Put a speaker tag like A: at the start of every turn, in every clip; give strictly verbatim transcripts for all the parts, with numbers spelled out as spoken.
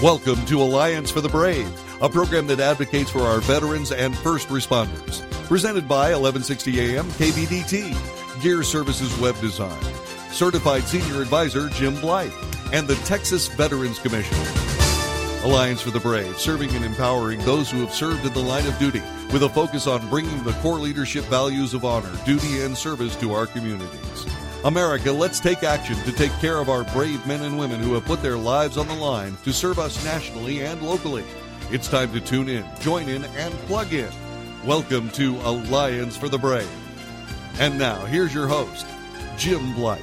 A: Welcome to Alliance for the Brave, a program that advocates for our veterans and first responders. Presented by eleven sixty A M K B D T, Gear Services Web Design, Certified Senior Advisor Jim Blythe, and the Texas Veterans Commission. Alliance for the Brave, serving and empowering those who have served in the line of duty with a focus on bringing the core leadership values of honor, duty, and service to our communities. America, let's take action to take care of our brave men and women who have put their lives on the line to serve us nationally and locally. It's time to tune in, join in, and plug in. Welcome to Alliance for the Brave. And now, here's your host, Jim Blythe.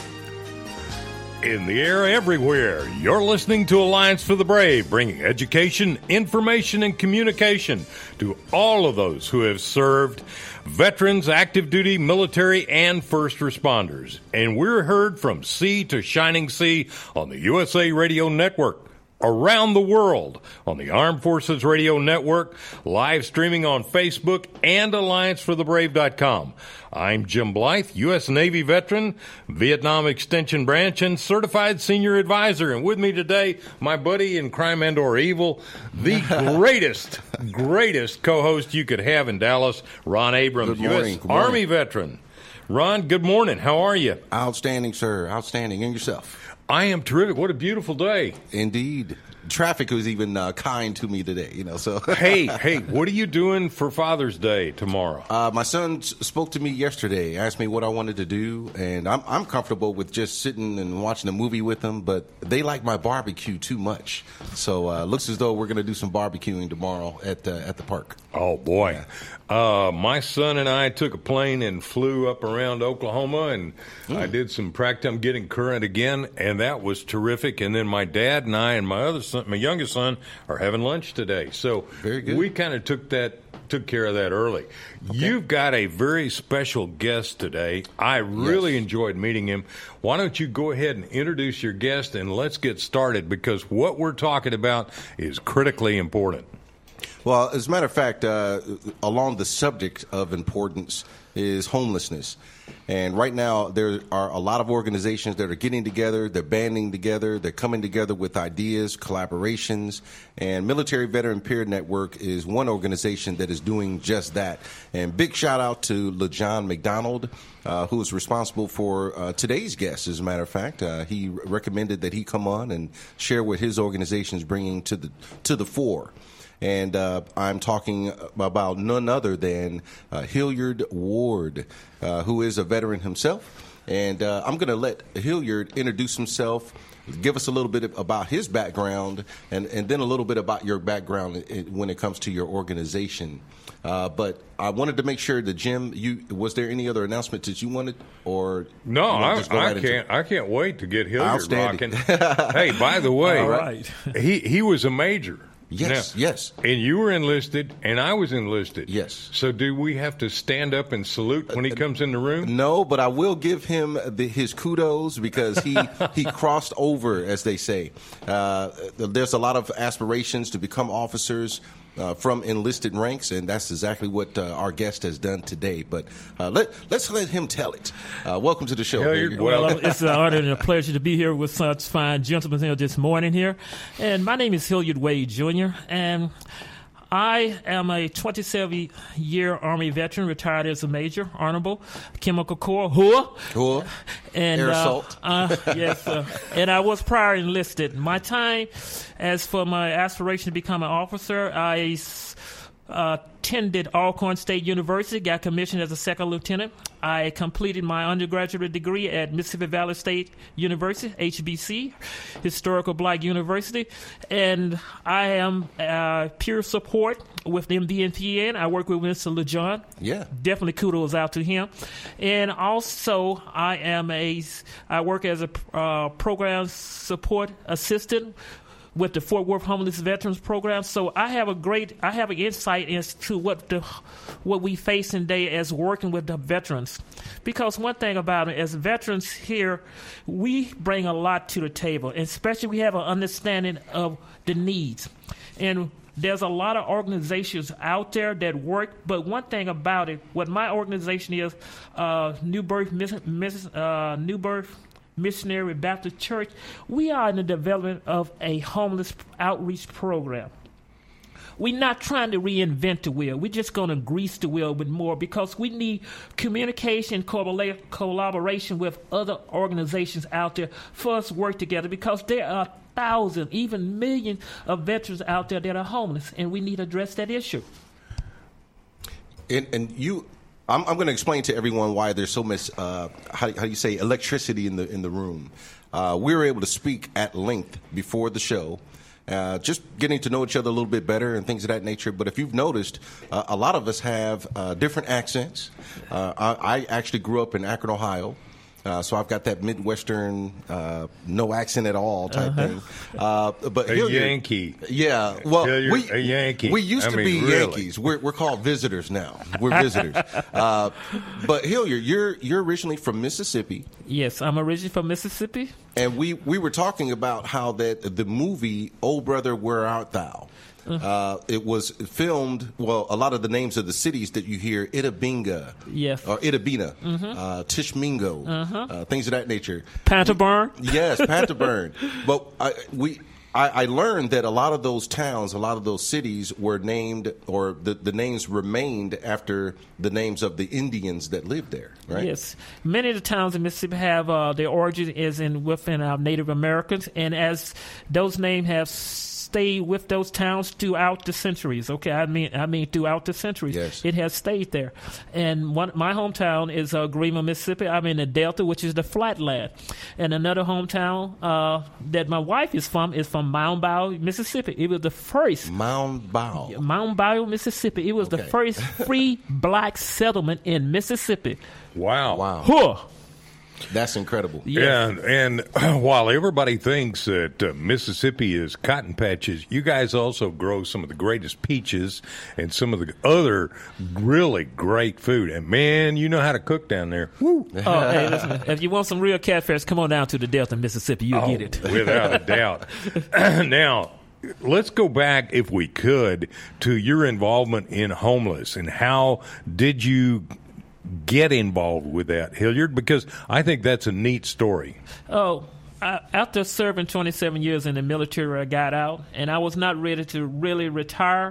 B: In the air everywhere, you're listening to Alliance for the Brave, bringing education, information, and communication to all of those who have served, veterans, active duty, military, and first responders. And we're heard from sea to shining sea on the U S A Radio Network, around the world on the Armed Forces Radio Network, live streaming on Facebook and alliance for the brave dot com. I'm Jim Blythe, U S Navy veteran, Vietnam Extension Branch, and certified senior advisor. And with me today, my buddy in crime and or evil, the greatest, greatest co-host you could have in Dallas, Ron Abrams,
C: Good morning.
B: U S
C: Good morning.
B: Army veteran. Ron, good morning. How are you?
C: Outstanding, sir. Outstanding. And yourself?
B: I am terrific. What a beautiful day.
C: Indeed. Traffic was even uh, kind to me today, you know. So
B: hey, hey, what are you doing for Father's Day tomorrow?
C: Uh, my son s- spoke to me yesterday, asked me what I wanted to do, and I'm I'm comfortable with just sitting and watching a movie with them, but they like my barbecue too much. So uh, looks as though we're going to do some barbecuing tomorrow at uh, at the park.
B: Oh, boy. Uh, my son and I took a plane and flew up around Oklahoma, and mm. I did some practice. I'm getting current again, and that was terrific. And then my dad and I and my other son, my youngest son, are having lunch today. So
C: very good.
B: We kind of took that, took care of that early. Okay. You've got a very special guest today. I really yes. enjoyed meeting him. Why don't you go ahead and introduce your guest, and let's get started, because what we're talking about is critically important.
C: Well, as a matter of fact, uh, along the subject of importance is homelessness. And right now, there are a lot of organizations that are getting together, they're banding together, they're coming together with ideas, collaborations, and Military Veteran Peer Network is one organization that is doing just that. And big shout out to LeJohn McDonald, uh, who is responsible for uh, today's guest, as a matter of fact. Uh, he recommended that he come on and share what his organization is bringing to the to the fore. And uh, I'm talking about none other than uh, Hilliard Ward, uh, who is a veteran himself. And uh, I'm going to let Hilliard introduce himself, give us a little bit about his background, and, and then a little bit about your background when it comes to your organization. Uh, but I wanted to make sure that, Jim, you was there any other announcement that you wanted, or
B: no?
C: You know,
B: I,
C: just go
B: I
C: right
B: can't.
C: into-
B: I can't wait to get Hilliard rocking.
C: Outstanding.
B: Hey, by the way,
D: All right.
B: he he was a major.
C: Yes,
B: now,
C: yes.
B: And you were enlisted, and I was enlisted.
C: Yes.
B: So do we have to stand up and salute when he comes in the room?
C: No, but I will give him the, his kudos because he, he crossed over, as they say. Uh, there's a lot of aspirations to become officers uh, from enlisted ranks, and that's exactly what uh, our guest has done today. But uh, let, let's let him tell it. Uh, welcome to the show.
B: Hilliard.
D: Well, uh, it's an honor and a pleasure to be here with such fine gentlemen here this morning here. And my name is Hilliard Wade Junior, and I am a twenty-seven-year Army veteran, retired as a major, honorable, Chemical Corps, H U A.
C: H U A.
D: And,
C: Air
D: uh,
C: assault.
D: Uh, yes, uh, and I was prior enlisted. My time, as for my aspiration to become an officer, I uh, attended Alcorn State University, got commissioned as a second lieutenant. I completed my undergraduate degree at Mississippi Valley State University, H B C, Historical Black University, and I am uh, peer support with M B N P N. I work with Mister LeJohn.
C: Yeah.
D: Definitely kudos out to him. And also, I am a, I work as a uh, program support assistant with the Fort Worth Homeless Veterans Program. So I have a great, I have an insight as to what the, what we face in day as working with the veterans. Because one thing about it, as veterans here, we bring a lot to the table, and especially we have an understanding of the needs. And there's a lot of organizations out there that work, but one thing about it, what my organization is, uh, New Birth, Miss, Miss, uh, New Birth Missionary Baptist Church, we are in the development of a homeless outreach program. We're not trying to reinvent the wheel. We're just going to grease the wheel with more because we need communication, collabora- collaboration with other organizations out there for us to work together because there are thousands, even millions of veterans out there that are homeless, and we need to address that issue.
C: And, and you, I'm, I'm going to explain to everyone why there's so much, uh, how, how do you say, electricity in the in the room. Uh, we were able to speak at length before the show. Uh, just getting to know each other a little bit better and things of that nature. But if you've noticed, uh, a lot of us have uh, different accents. Uh, I, I actually grew up in Akron, Ohio. Uh, so I've got that Midwestern, uh, no accent at all type uh-huh. thing. Uh, but
B: a
C: Hilliard,
B: Yankee.
C: Yeah. Well,
B: Hilliard,
C: we,
B: a Yankee.
C: we used
B: I
C: to
B: mean,
C: be
B: really.
C: Yankees. We're, we're called visitors now. We're visitors. Uh, but Hilliard, you're, you're originally from Mississippi.
D: Yes, I'm originally from Mississippi.
C: And we, we were talking about how that the movie, Oh Brother, Where Art Thou? Uh, it was filmed, well, a lot of the names of the cities that you hear, Itabinga,
D: yes.
C: or Itabina, mm-hmm. uh, Tishmingo,
D: uh-huh.
C: uh, things of that nature.
D: Pantaburn?
C: Yes, Pantaburn. But I, we, I, I learned that a lot of those towns, a lot of those cities were named, or the, the names remained after the names of the Indians that lived there, right?
D: Yes. Many of the towns in Mississippi have uh, their origin is in within our Native Americans, and as those names have stayed with those towns throughout the centuries. Okay, I mean, I mean throughout the centuries,
C: yes.
D: It has stayed there. And one, my hometown is uh, Greenville, Mississippi. I'm in the Delta, which is the flatland. And another hometown uh, that my wife is from is from Mound Bayou, Mississippi. It was the first
C: Mound Bayou,
D: Mound Bayou, Mississippi. It was
C: okay.
D: the first free black settlement in Mississippi.
B: Wow!
C: Wow!
D: Huh.
C: That's incredible.
B: Yeah, and, and while everybody thinks that uh, Mississippi is cotton patches, you guys also grow some of the greatest peaches and some of the other really great food. And, man, you know how to cook down there. Woo!
D: Oh, hey, listen, if you want some real catfish, come on down to the Delta, Mississippi. You'll
B: oh,
D: get it.
B: Without a doubt. Now, let's go back, if we could, to your involvement in homeless and how did you get involved with that, Hilliard? Because I think that's a neat story.
D: Oh, I, after serving twenty-seven years in the military, I got out, and I was not ready to really retire.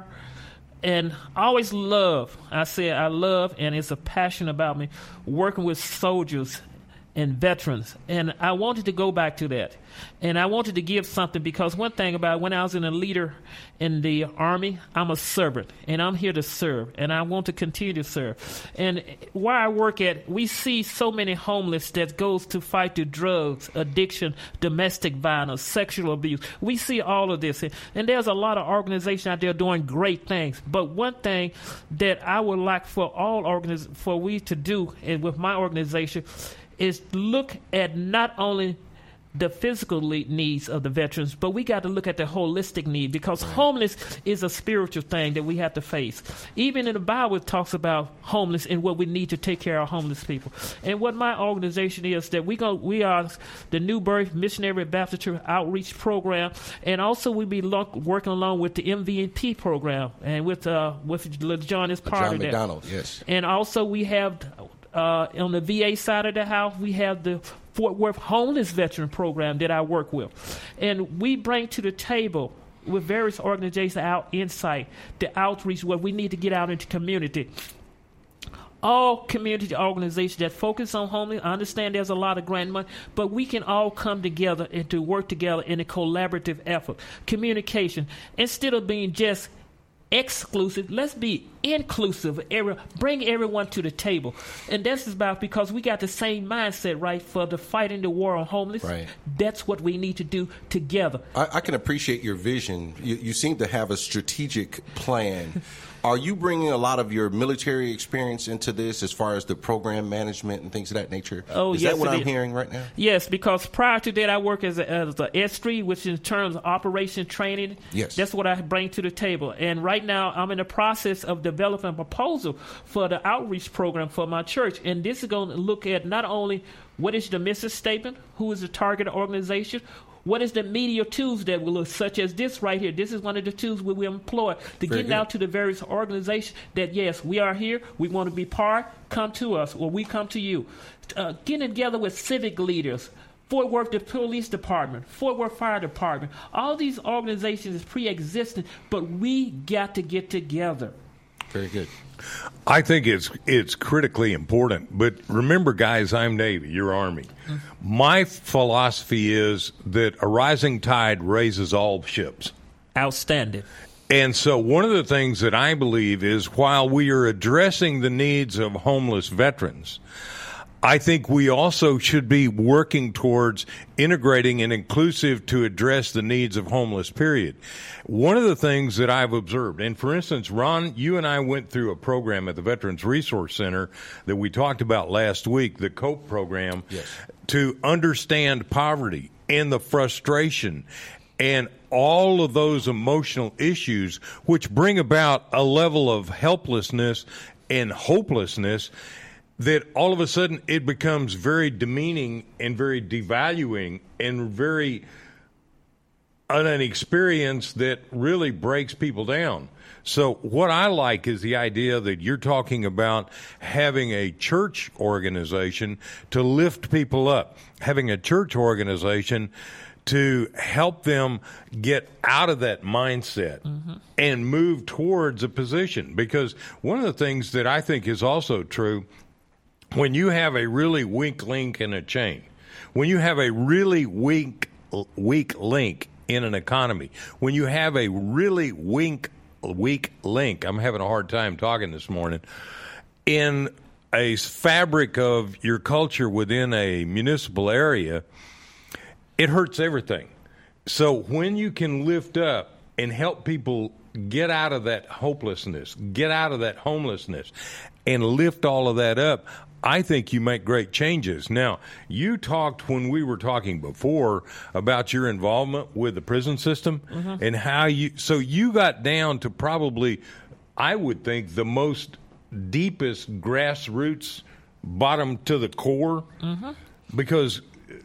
D: And I always love, I said I love, and it's a passion about me, working with soldiers and veterans. And I wanted to go back to that. And I wanted to give something because one thing about when I was in a leader in the Army, I'm a servant, and I'm here to serve, and I want to continue to serve. And where I work at, we see so many homeless that goes to fight the drugs, addiction, domestic violence, sexual abuse. We see all of this. And there's a lot of organizations out there doing great things. But one thing that I would like for all organiz- for we to do, and with my organization, is look at not only the physical needs of the veterans, but we got to look at the holistic need because right. homeless is a spiritual thing that we have to face. Even in the Bible, it talks about homeless and what we need to take care of homeless people. And what my organization is that we go, we are the New Birth Missionary Baptist Church Outreach Program, and also we be lo- working along with the M V N P program and with uh, with John is part
C: John
D: of that.
C: McDonald, yes.
D: And also we have uh, on the V A side of the house, we have the Fort Worth Homeless Veteran Program that I work with. And we bring to the table with various organizations our insight, the outreach, where we need to get out into community. All community organizations that focus on homeless, I understand there's a lot of grant money, but we can all come together and to work together in a collaborative effort. Communication, instead of being just exclusive, let's be inclusive. Every, bring everyone to the table. And this is about because we got the same mindset, right, for the fighting the war on homeless.
C: Right.
D: That's what we need to do together.
C: I, I can appreciate your vision. You, you seem to have a strategic plan. Are you bringing a lot of your military experience into this as far as the program management and things of that nature?
D: Oh,
C: is
D: yes,
C: that what I'm
D: is.
C: hearing right now?
D: Yes, because prior to that, I work as a, as a S three, which in terms of operation training.
C: Yes.
D: That's what I bring to the table. And right now, I'm in the process of developing a proposal for the outreach program for my church. And this is going to look at not only what is the mission statement, who is the target organization, what is the media tools that we look, such as this right here? This is one of the tools we will employ to
C: Very
D: get
C: good.
D: out to the various organizations that, yes, we are here, we want to be part, come to us, or we come to you. Uh, getting together with civic leaders, Fort Worth the Police Department, Fort Worth Fire Department. All these organizations is pre-existing, but we got to get together.
C: Very good.
B: I think it's it's critically important. But remember, guys, I'm Navy, you're Army. Mm-hmm. My philosophy is that a rising tide raises all ships.
D: Outstanding.
B: And so one of the things that I believe is while we are addressing the needs of homeless veterans, I think we also should be working towards integrating and inclusive to address the needs of homeless, period. One of the things that I've observed, and for instance, Ron, you and I went through a program at the Veterans Resource Center that we talked about last week, the COPE program,
C: yes,
B: to understand poverty and the frustration and all of those emotional issues which bring about a level of helplessness and hopelessness that all of a sudden it becomes very demeaning and very devaluing and very an experience that really breaks people down. So what I like is the idea that you're talking about having a church organization to lift people up, having a church organization to help them get out of that mindset mm-hmm. and move towards a position. Because one of the things that I think is also true, when you have a really weak link in a chain, when you have a really weak weak link in an economy, when you have a really weak weak link, I'm having a hard time talking this morning, in a fabric of your culture within a municipal area, it hurts everything. So when you can lift up and help people get out of that hopelessness, get out of that homelessness, and lift all of that up, I think you make great changes. Now, you talked when we were talking before about your involvement with the prison system mm-hmm. and how you, so you got down to probably, I would think, the most deepest grassroots, bottom to the core, mm-hmm. because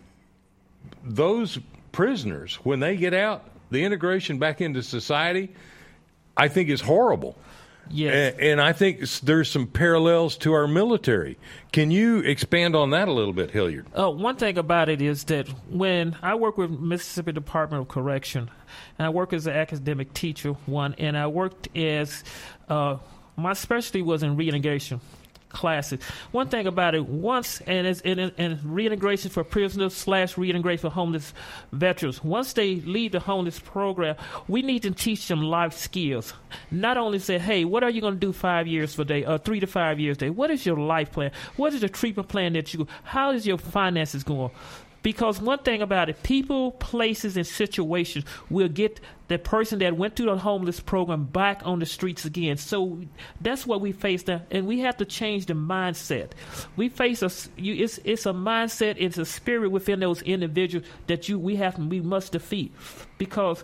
B: those prisoners, when they get out, the integration back into society, I think is horrible.
D: Yes.
B: And, and I think there's some parallels to our military. Can you expand on that a little bit, Hilliard?
D: Uh, one thing about it is that when I work with Mississippi Department of Correction, and I work as an academic teacher, one, and I worked as, uh, my specialty was in reintegration classes. One thing about it, once, and it's in, in reintegration for prisoners slash reintegration for homeless veterans, once they leave the homeless program, we need to teach them life skills. Not only say, hey, what are you going to do five years for day, or three to five years a day? What is your life plan? What is the treatment plan that you, how is your finances going? Because one thing about it, people, places, and situations will get the person that went through the homeless program back on the streets again. So that's what we face now, and we have to change the mindset. We face a, you, it's, it's a mindset, it's a spirit within those individuals that you we have we must defeat. Because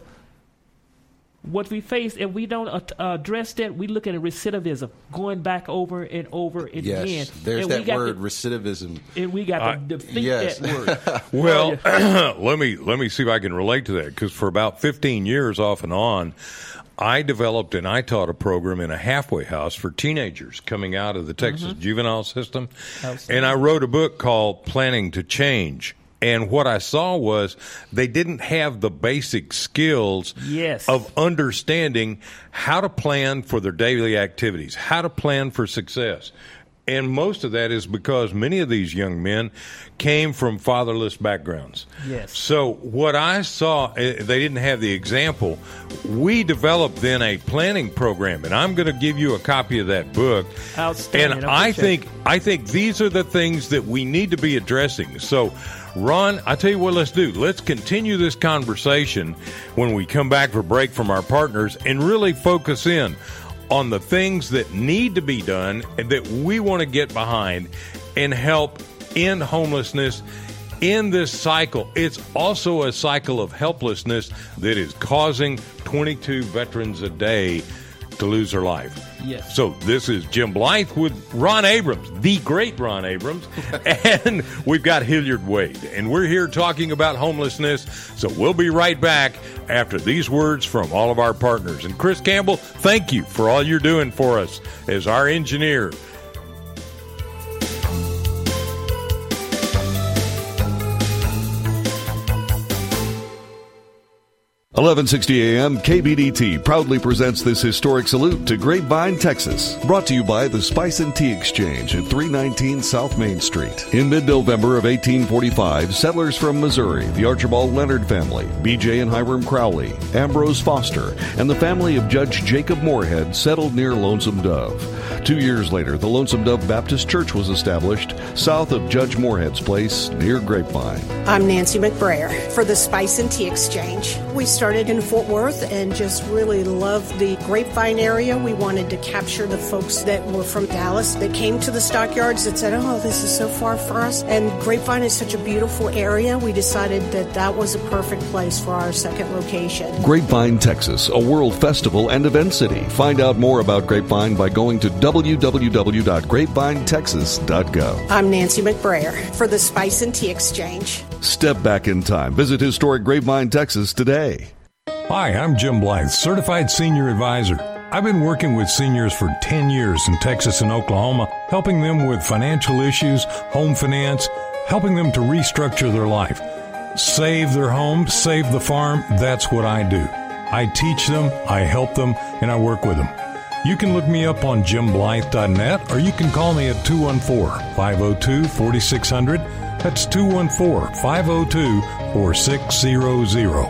D: what we face, if we don't uh, address that, we look at recidivism, going back over and over and
C: yes,
D: again.
C: Yes, there's
D: and
C: that word,
D: to,
C: recidivism.
D: And we got
B: uh,
D: to defeat
C: yes.
D: that word.
B: Well, let me let me see if I can relate to that, because for about fifteen years off and on, I developed and I taught a program in a halfway house for teenagers coming out of the Texas mm-hmm. juvenile system. Absolutely. And I wrote a book called Planning to Change. And what I saw was they didn't have the basic skills
D: yes.
B: of understanding how to plan for their daily activities, how to plan for success. And most of that is because many of these young men came from fatherless backgrounds.
D: Yes.
B: So what I saw, they didn't have the example. We developed then a planning program, and I'm going to give you a copy of that book.
D: Outstanding.
B: And I think I think these are the things that we need to be addressing. So, Ron, I tell you what, let's do. Let's continue this conversation when we come back for break from our partners and really focus in on the things that need to be done and that we want to get behind and help end homelessness in this cycle. It's also a cycle of helplessness that is causing twenty-two veterans a day to lose their life.
D: Yes.
B: So this is Jim Blythe with Ron Abrams, the great Ron Abrams, and we've got Hilliard Wade, and we're here talking about homelessness. So we'll be right back after these words from all of our partners. And Chris Campbell, thank you for all you're doing for us as our engineer.
A: eleven sixty A M K B D T proudly presents this historic salute to Grapevine, Texas. Brought to you by the Spice and Tea Exchange at three nineteen South Main Street. In mid-November of eighteen forty-five, settlers from Missouri, the Archibald Leonard family, B J and Hiram Crowley, Ambrose Foster, and the family of Judge Jacob Moorhead settled near Lonesome Dove. Two years later, the Lonesome Dove Baptist Church was established south of Judge Moorhead's place near Grapevine.
E: I'm Nancy McBrayer for the Spice and Tea Exchange. We started in Fort Worth and just really loved the Grapevine area. We wanted to capture the folks that were from Dallas that came to the stockyards that said, oh, this is so far for us. And Grapevine is such a beautiful area. We decided that that was a perfect place for our second location.
A: Grapevine, Texas, a world festival and event city. Find out more about Grapevine by going to w w w dot grapevine texas dot gov.
E: I'm Nancy McBrayer for the Spice and Tea Exchange.
A: Step back in time. Visit historic Grapevine, Texas today.
F: Hi, I'm Jim Blythe, Certified Senior Advisor. I've been working with seniors for ten years in Texas and Oklahoma, helping them with financial issues, home finance, helping them to restructure their life. Save their home, save the farm, that's what I do. I teach them, I help them, and I work with them. You can look me up on jim blythe dot net, or you can call me at two one four, five oh two, four six zero zero. That's two one four, five oh two, four six zero zero.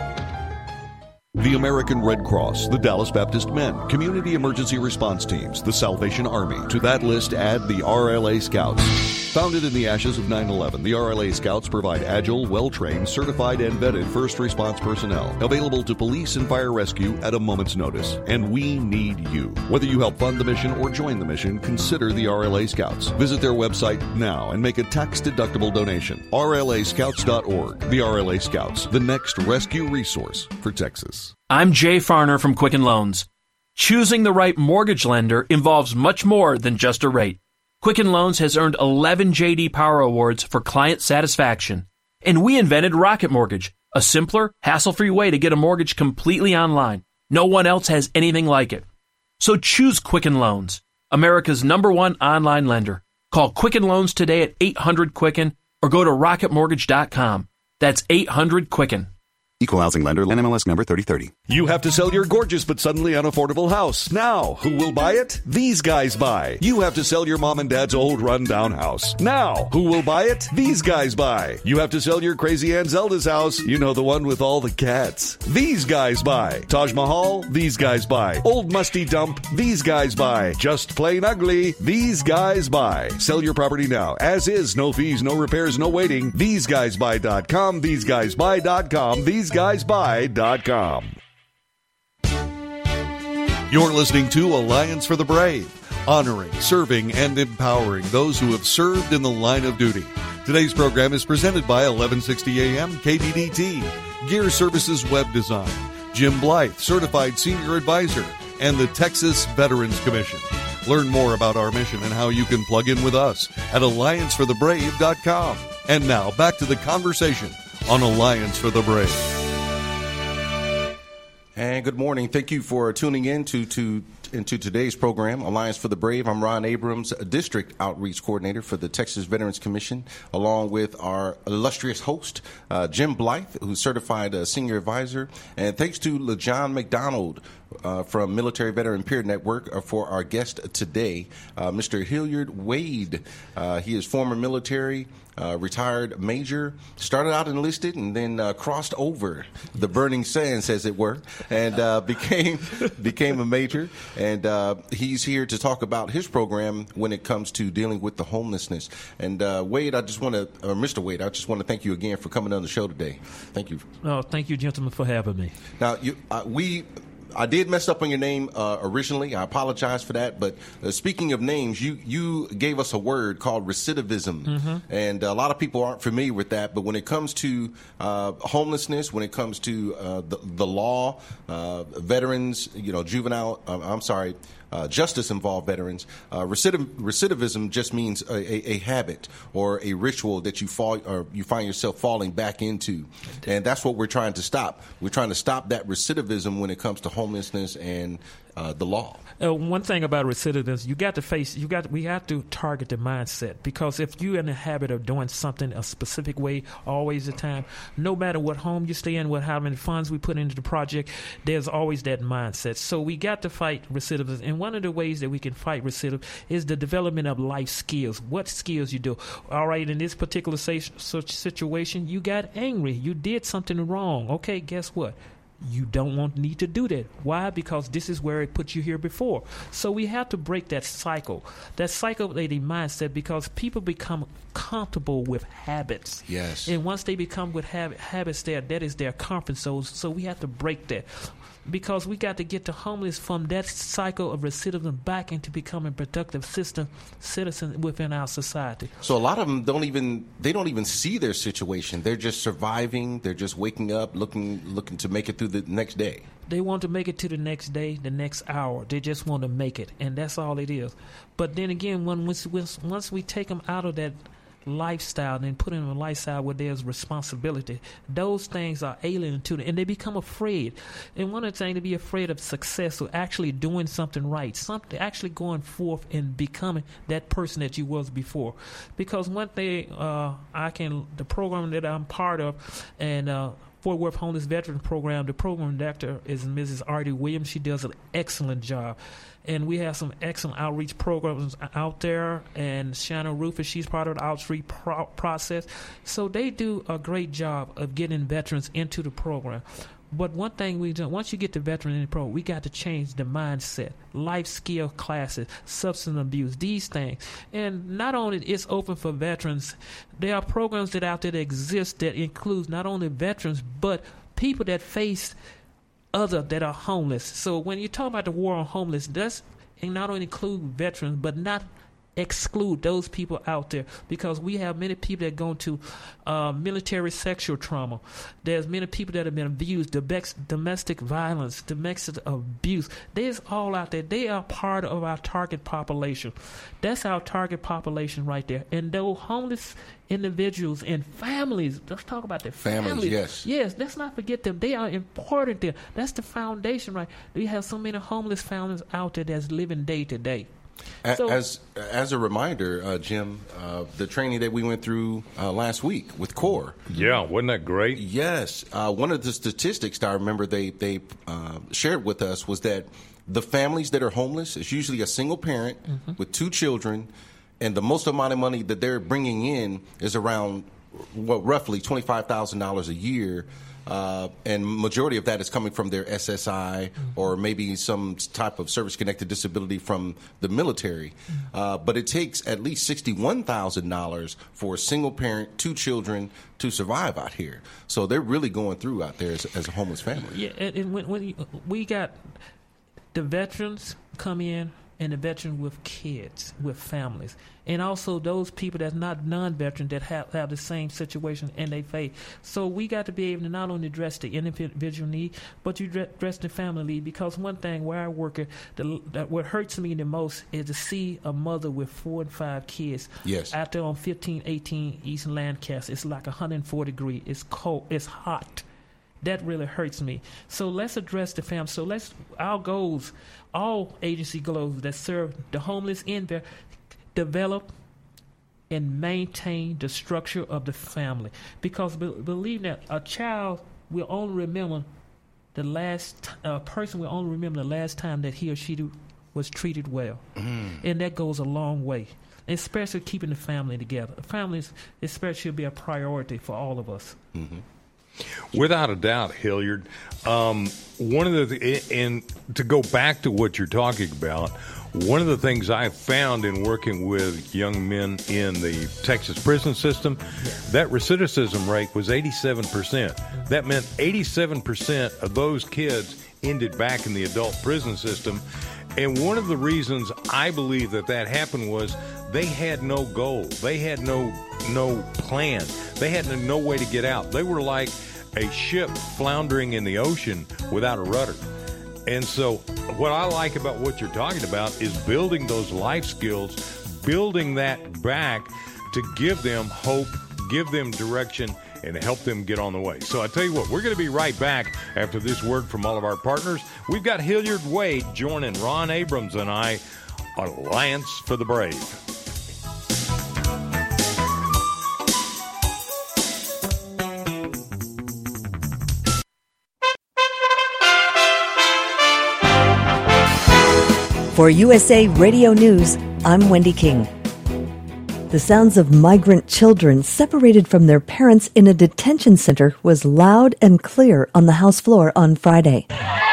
A: The American Red Cross, the Dallas Baptist Men, Community Emergency Response Teams, the Salvation Army. To that list, add the R L A Scouts. Founded in the ashes of nine eleven, the R L A Scouts provide agile, well-trained, certified, and vetted first response personnel available to police and fire rescue at a moment's notice. And we need you. Whether you help fund the mission or join the mission, consider the R L A Scouts. Visit their website now and make a tax-deductible donation. R L A scouts dot org. The R L A Scouts, the next rescue resource for Texas.
G: I'm Jay Farner from Quicken Loans. Choosing the right mortgage lender involves much more than just a rate. Quicken Loans has earned eleven J D Power Awards for client satisfaction. And we invented Rocket Mortgage, a simpler, hassle-free way to get a mortgage completely online. No one else has anything like it. So choose Quicken Loans, America's number one online lender. Call Quicken Loans today at eight hundred Quicken or go to rocket mortgage dot com. That's eight hundred Quicken.
H: Equal housing lender, N M L S number thirty thirty.
A: You have to sell your gorgeous but suddenly unaffordable house. Now, who will buy it? These guys buy. You have to sell your mom and dad's old rundown house. Now, who will buy it? These guys buy. You have to sell your crazy Aunt Zelda's house. You know, the one with all the cats. These guys buy. Taj Mahal? These guys buy. Old musty dump? These guys buy. Just plain ugly? These guys buy. Sell your property now. As is. No fees, no repairs, no waiting. these guys buy dot com. these guys buy dot com. these guys buy dot com. You're listening to Alliance for the Brave, honoring, serving, and empowering those who have served in the line of duty. Today's program is presented by eleven sixty A M K B D T, Gear Services Web Design, Jim Blythe, Certified Senior Advisor, and the Texas Veterans Commission. Learn more about our mission and how you can plug in with us at alliance for the brave dot com. And now, back to the conversation on Alliance for the Brave.
C: And good morning. Thank you for tuning in to, to into today's program, Alliance for the Brave. I'm Ron Abrams, District Outreach Coordinator for the Texas Veterans Commission, along with our illustrious host, uh, Jim Blythe, who's certified uh, senior advisor. And thanks to LeJohn McDonald uh, from Military Veteran Peer Network uh, for our guest today, uh, Mister Hilliard Wade. Uh, he is former military, Uh, retired major, started out enlisted, and then uh, crossed over the burning sands, as it were, and uh, became became a major. And uh, he's here to talk about his program when it comes to dealing with the homelessness. And uh, Wade, I just want to, or Mister Wade, I just want to thank you again for coming on the show today. Thank you.
D: Oh, thank you, gentlemen, for having me.
C: Now, you, uh, we. I did mess up on your name uh, originally. I apologize for that. But uh, speaking of names, you, you gave us a word called recidivism. Mm-hmm. And a lot of people aren't familiar with that. But when it comes to uh, homelessness, when it comes to uh, the, the law, uh, veterans, you know, juvenile, uh, I'm sorry, Uh, justice-involved veterans, uh, recidiv- recidivism just means a, a, a habit or a ritual that you fall or you find yourself falling back into, and that's what we're trying to stop. We're trying to stop that recidivism when it comes to homelessness and uh, the law.
D: Uh, one thing about recidivism, you got to face, you got, we have to target the mindset, because if you're in the habit of doing something a specific way, always the time, no matter what home you stay in, what how many funds we put into the project, there's always that mindset. So we got to fight recidivism, and one of the ways that we can fight recidivism is the development of life skills. What skills you do? All right, in this particular such situation, you got angry, you did something wrong. Okay, guess what? You don't want need to do that. Why? Because this is where it put you here before. So we have to break that cycle, that cycle of the mindset, because people become comfortable with habits.
C: Yes.
D: And once they become with habit, habits, there, that is their comfort zone. So we have to break that, because we got to get the homeless from that cycle of recidivism back into becoming productive system citizens within our society.
C: So a lot of them don't even they don't even see their situation. They're just surviving. They're just waking up, looking looking to make it through the next day.
D: They want to make it to the next day, the next hour. They just want to make it, and that's all it is. But then again, when once once we take them out of that lifestyle and put in a lifestyle where there's responsibility, those things are alien to them, and they become afraid. And one of the things, to be afraid of success or actually doing something right, something actually going forth and becoming that person that you was before. Because one thing uh, I can, the program that I'm part of, and uh, Fort Worth Homeless Veteran Program, the program director is Missus Artie Williams. She does an excellent job. And we have some excellent outreach programs out there. And Shannon Rufus, she's part of the outreach pro- process. So they do a great job of getting veterans into the program. But one thing we do, once you get the veteran in the program, we got to change the mindset, life skill classes, substance abuse, these things. And not only it's open for veterans, there are programs that out there that exist that includes not only veterans, but people that face other that are homeless. So when you talk about the war on homeless, that's not only include veterans, but not exclude those people out there, because we have many people that go to uh, military sexual trauma. There's many people that have been abused, domestic violence, domestic abuse. There's all out there. They are part of our target population. That's our target population right there. And those homeless individuals and families, let's talk about their families.
C: Families, yes.
D: Yes, let's not forget them. They are important there. That's the foundation, right? We have so many homeless families out there that's living day to day. So,
C: as as a reminder, uh, Jim, uh, the training that we went through uh, last week with CORE.
B: Yeah, wasn't that great?
C: Yes. Uh, one of the statistics that I remember they, they uh, shared with us was that the families that are homeless is usually a single parent mm-hmm. with two children, and the most amount of money that they're bringing in is around, well, roughly twenty-five thousand dollars a year. Uh, and majority of that is coming from their S S I mm-hmm. or maybe some type of service-connected disability from the military. Mm-hmm. Uh, but it takes at least sixty-one thousand dollars for a single parent, two children to survive out here. So they're really going through out there as, as a homeless family.
D: Yeah, and, and when, when you, we got the veterans come in, and the veteran with kids, with families, and also those people that's not non-veteran that have, have the same situation and they face. So we got to be able to not only address the individual need, but you address the family need. Because one thing where I work, the, that what hurts me the most is to see a mother with four and five kids
C: yes.
D: out there on fifteen eighteen East Lancaster. It's like one hundred four degrees. It's cold. It's hot. That really hurts me. So let's address the family. So let's, our goals, all agency goals that serve the homeless in there, develop and maintain the structure of the family. Because be, believe that a child will only remember the last, a uh, person will only remember the last time that he or she do, was treated well. Mm. And that goes a long way. Especially keeping the family together. Families especially should be a priority for all of us.
C: Mm-hmm.
B: Without a doubt, Hilliard. Um, one of the and to go back to what you're talking about, one of the things I found in working with young men in the Texas prison system, that recidivism rate was eighty-seven percent. That meant eighty-seven percent of those kids ended back in the adult prison system. And one of the reasons I believe that that happened was they had no goal. They had no no plan. They had no way to get out. They were like a ship floundering in the ocean without a rudder. And so what I like about what you're talking about is building those life skills, building that back to give them hope, give them direction, and help them get on the way. So I tell you what, we're going to be right back after this word from all of our partners. We've got Hilliard Wade joining Ron Abrams and I on Alliance for the Brave.
I: For U S A Radio News, I'm Wendy King. The sounds of migrant children separated from their parents in a detention center was loud and clear on the House floor on Friday.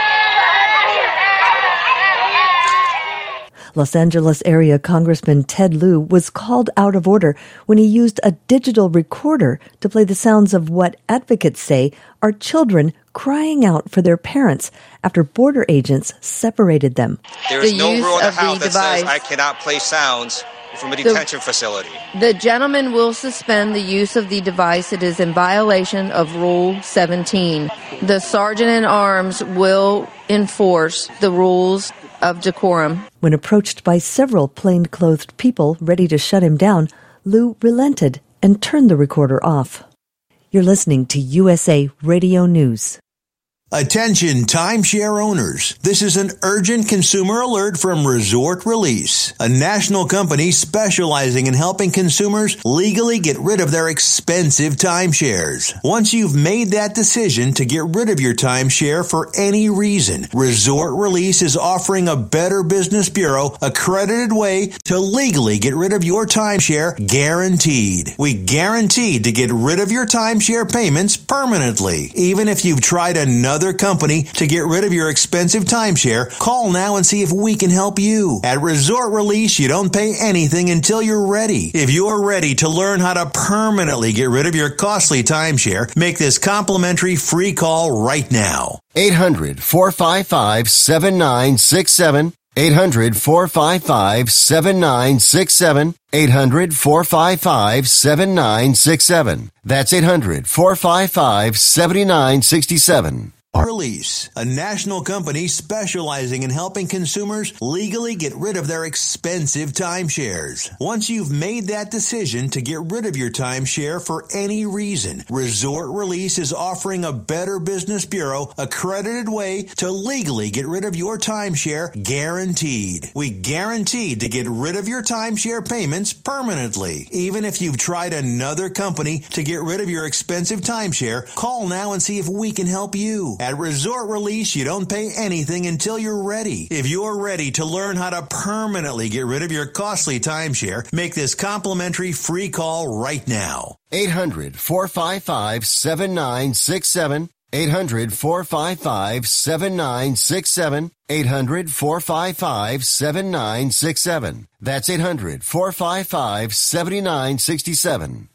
I: Los Angeles area Congressman Ted Lieu was called out of order when he used a digital recorder to play the sounds of what advocates say are children crying out for their parents after border agents separated them.
J: There is no rule in the House that says I cannot play sounds from a detention the, facility.
K: The gentleman will suspend the use of the device. It is in violation of Rule seventeen. The sergeant in arms will enforce the rules of decorum.
I: When approached by several plainclothed people ready to shut him down, Lieu relented and turned the recorder off. You're listening to U S A Radio News.
L: Attention timeshare owners. This is an urgent consumer alert from Resort Release, a national company specializing in helping consumers legally get rid of their expensive timeshares. Once you've made that decision to get rid of your timeshare for any reason, Resort Release is offering a Better Business Bureau accredited way to legally get rid of your timeshare, guaranteed. We guaranteed to get rid of your timeshare payments permanently. Even if you've tried another Other company to get rid of your expensive timeshare, call now and see if we can help you. At Resort Release, you don't pay anything until you're ready. If you're ready to learn how to permanently get rid of your costly timeshare, make this complimentary free call right now.
M: eight hundred, four five five, seven nine six seven. eight hundred, four five five, seven nine six seven. eight hundred, four five five, seven nine six seven. That's eight hundred, four five five, seven nine six seven.
L: Release, a national company specializing in helping consumers legally get rid of their expensive timeshares. Once you've made that decision to get rid of your timeshare for any reason, Resort Release is offering a Better Business Bureau accredited way to legally get rid of your timeshare, guaranteed. We guaranteed to get rid of your timeshare payments permanently. Even if you've tried another company to get rid of your expensive timeshare, call now and see if we can help you. At Resort Release, you don't pay anything until you're ready. If you're ready to learn how to permanently get rid of your costly timeshare, make this complimentary free call right now.
M: eight hundred, four five five, seven nine six seven. eight hundred, four five five, seven nine six seven. eight hundred, four five five, seven nine six seven. That's eight hundred, four five five, seven nine six seven.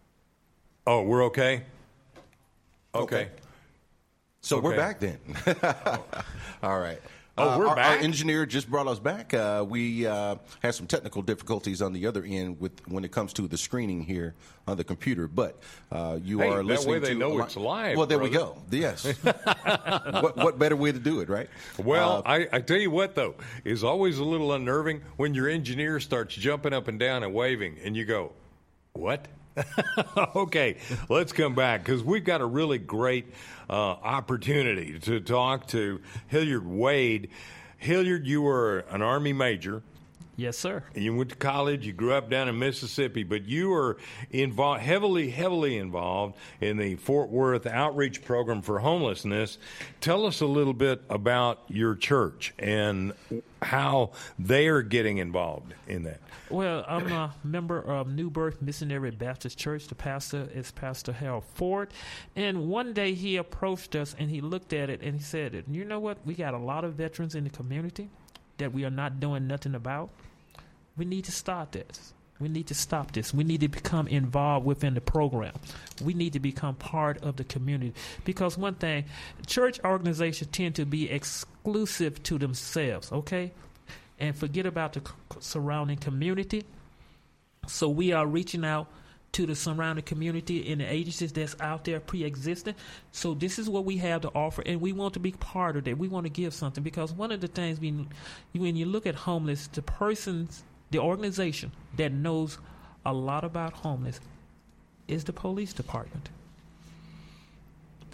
B: Oh, we're okay? Okay.
C: okay. So
B: okay.
C: we're back then. All right.
B: Oh, we're
C: uh, our,
B: back.
C: Our engineer just brought us back. Uh, we uh, had some technical difficulties on the other end with when it comes to the screening here on the computer. But uh, you
B: hey,
C: are
B: that
C: listening
B: way they
C: to
B: know
C: li-
B: it's live.
C: Well, there
B: brother.
C: we go. Yes. what, what better way to do it, right?
B: Well,
C: uh,
B: I, I tell you what, though, is always a little unnerving when your engineer starts jumping up and down and waving, and you go, what? Okay, let's come back because we've got a really great uh, opportunity to talk to Hilliard Wade. Hilliard, you were an Army major.
D: Yes, sir.
B: And you went to college. You grew up down in Mississippi, but you were involved, heavily, heavily involved in the Fort Worth Outreach Program for Homelessness. Tell us a little bit about your church and how they are getting involved in that.
D: Well, I'm a member of New Birth Missionary Baptist Church. The pastor is Pastor Harold Ford. And one day he approached us and he looked at it and he said, you know what? We got a lot of veterans in the community that we are not doing nothing about. We need to start this. We need to stop this. We need to become involved within the program. We need to become part of the community. Because one thing, church organizations tend to be exclusive to themselves, okay? And forget about the surrounding community. So we are reaching out to the surrounding community and the agencies that's out there pre-existing. So this is what we have to offer, and we want to be part of that. We want to give something because one of the things we, when you look at homeless, the persons, the organization that knows a lot about homeless is the police department.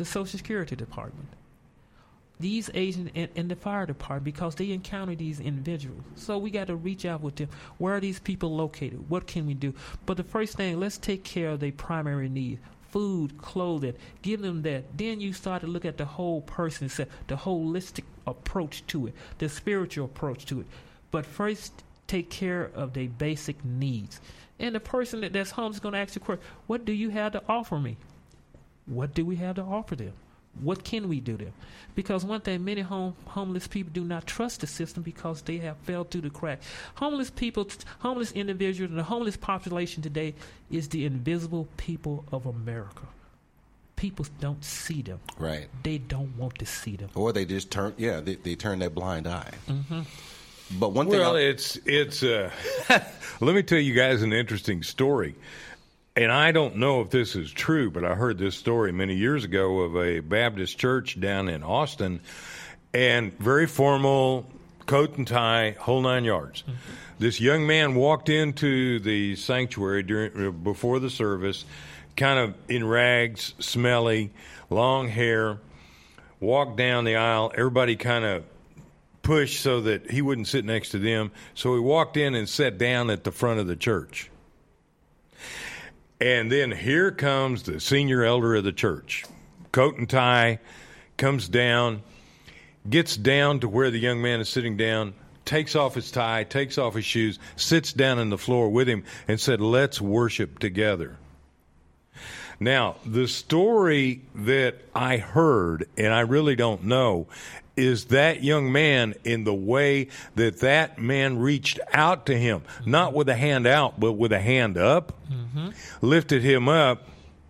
D: the Social Security Department, these agents in, in the fire department, because they encounter these individuals. So we got to reach out with them. Where are these people located? What can we do? But the first thing, let's take care of their primary needs. Food, clothing, give them that. Then you start to look at the whole person, the holistic approach to it, the spiritual approach to it. But first, take care of their basic needs. And the person that, that's home is going to ask the question, what do you have to offer me? What do we have to offer them? What can we do them? Because one thing, many home, homeless people do not trust the system because they have fell through the cracks. Homeless people, homeless individuals, and the homeless population today is the invisible people of America. People don't see them.
C: Right.
D: They don't want to see them.
C: Or they just turn, yeah, they, they turn their blind eye.
D: Mm-hmm.
C: But one thing.
B: Well,
C: I'll-
B: it's it's. Uh, let me tell you guys an interesting story. And I don't know if this is true, but I heard this story many years ago of a Baptist church down in Austin, and very formal, coat and tie, whole nine yards. Mm-hmm. This young man walked into the sanctuary during before the service, kind of in rags, smelly, long hair, walked down the aisle. Everybody kind of pushed so that he wouldn't sit next to them. So he walked in and sat down at the front of the church. And then here comes the senior elder of the church, coat and tie, comes down, gets down to where the young man is sitting down, takes off his tie, takes off his shoes, sits down on the floor with him and said, let's worship together. Now, the story that I heard, and I really don't know, is that young man in the way that that man reached out to him, not with a hand out, but with a hand up, mm-hmm. lifted him up,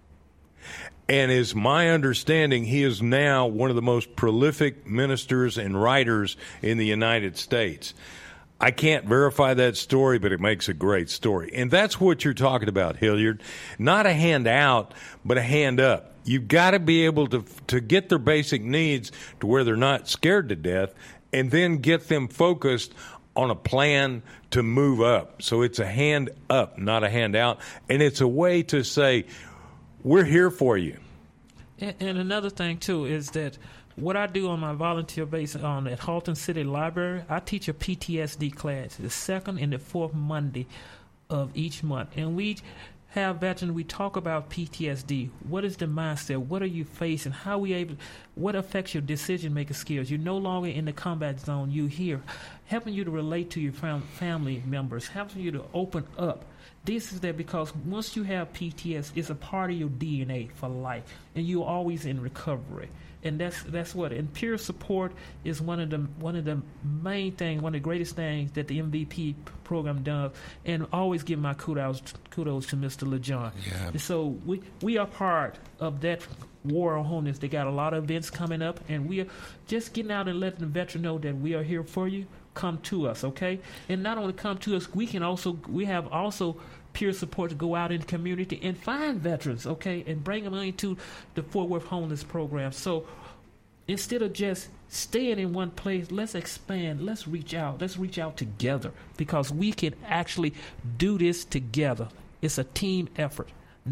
B: and is my understanding he is now one of the most prolific ministers and writers in the United States. I can't verify that story, but it makes a great story. And that's what you're talking about, Hilliard. Not a hand out, but a hand up. You've got to be able to to get their basic needs to where they're not scared to death, and then get them focused on a plan to move up. So it's a hand up, not a hand out. And it's a way to say, we're here for you.
D: And, and another thing, too, is that what I do on my volunteer base on at Halton City Library, I teach a P T S D class, the second and the fourth Monday of each month. And we have veterans, we talk about P T S D. What is the mindset? What are you facing? How are we able, what affects your decision-making skills? You're no longer in the combat zone. You're here, helping you to relate to your fam- family members, helping you to open up. This is that because once you have P T S D, it's a part of your D N A for life, and you're always in recovery. And that's that's what. And peer support is one of the one of the main things, one of the greatest things that the M V P program does. And always give my kudos kudos to Mister LeJohn.
C: Yeah.
D: And so we we are part of that war on homelessness. They got a lot of events coming up, and we are just getting out and letting the veteran know that we are here for you. Come to us, okay? And not only come to us, we can also we have also peer support to go out in the community and find veterans, okay, and bring them into the Fort Worth Homeless Program. So instead of just staying in one place, let's expand, let's reach out, let's reach out together, because we can actually do this together. It's a team effort,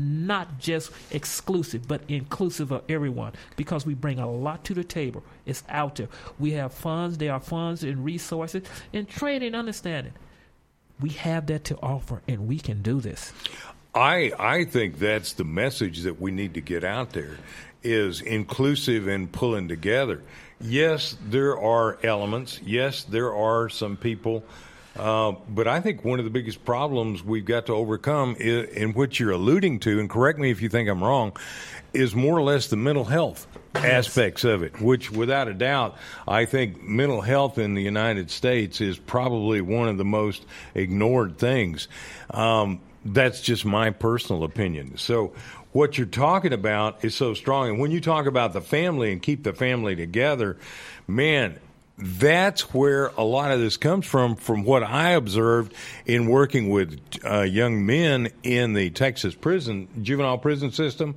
D: not just exclusive, but inclusive of everyone, because we bring a lot to the table. It's out there. We have funds, there are funds and resources and training and understanding. We have that to offer, and we can do this.
B: I I think that's the message that we need to get out there, is inclusive and pulling together. Yes, there are elements. Yes, there are some people. Uh, but I think one of the biggest problems we've got to overcome, is, in which you're alluding to, and correct me if you think I'm wrong, is more or less the mental health aspects of it, which without a doubt, I think mental health in the United States is probably one of the most ignored things. Um, that's just my personal opinion. So what you're talking about is so strong. And when you talk about the family and keep the family together, man, that's where a lot of this comes from, from what I observed in working with uh, young men in the Texas prison, juvenile prison system,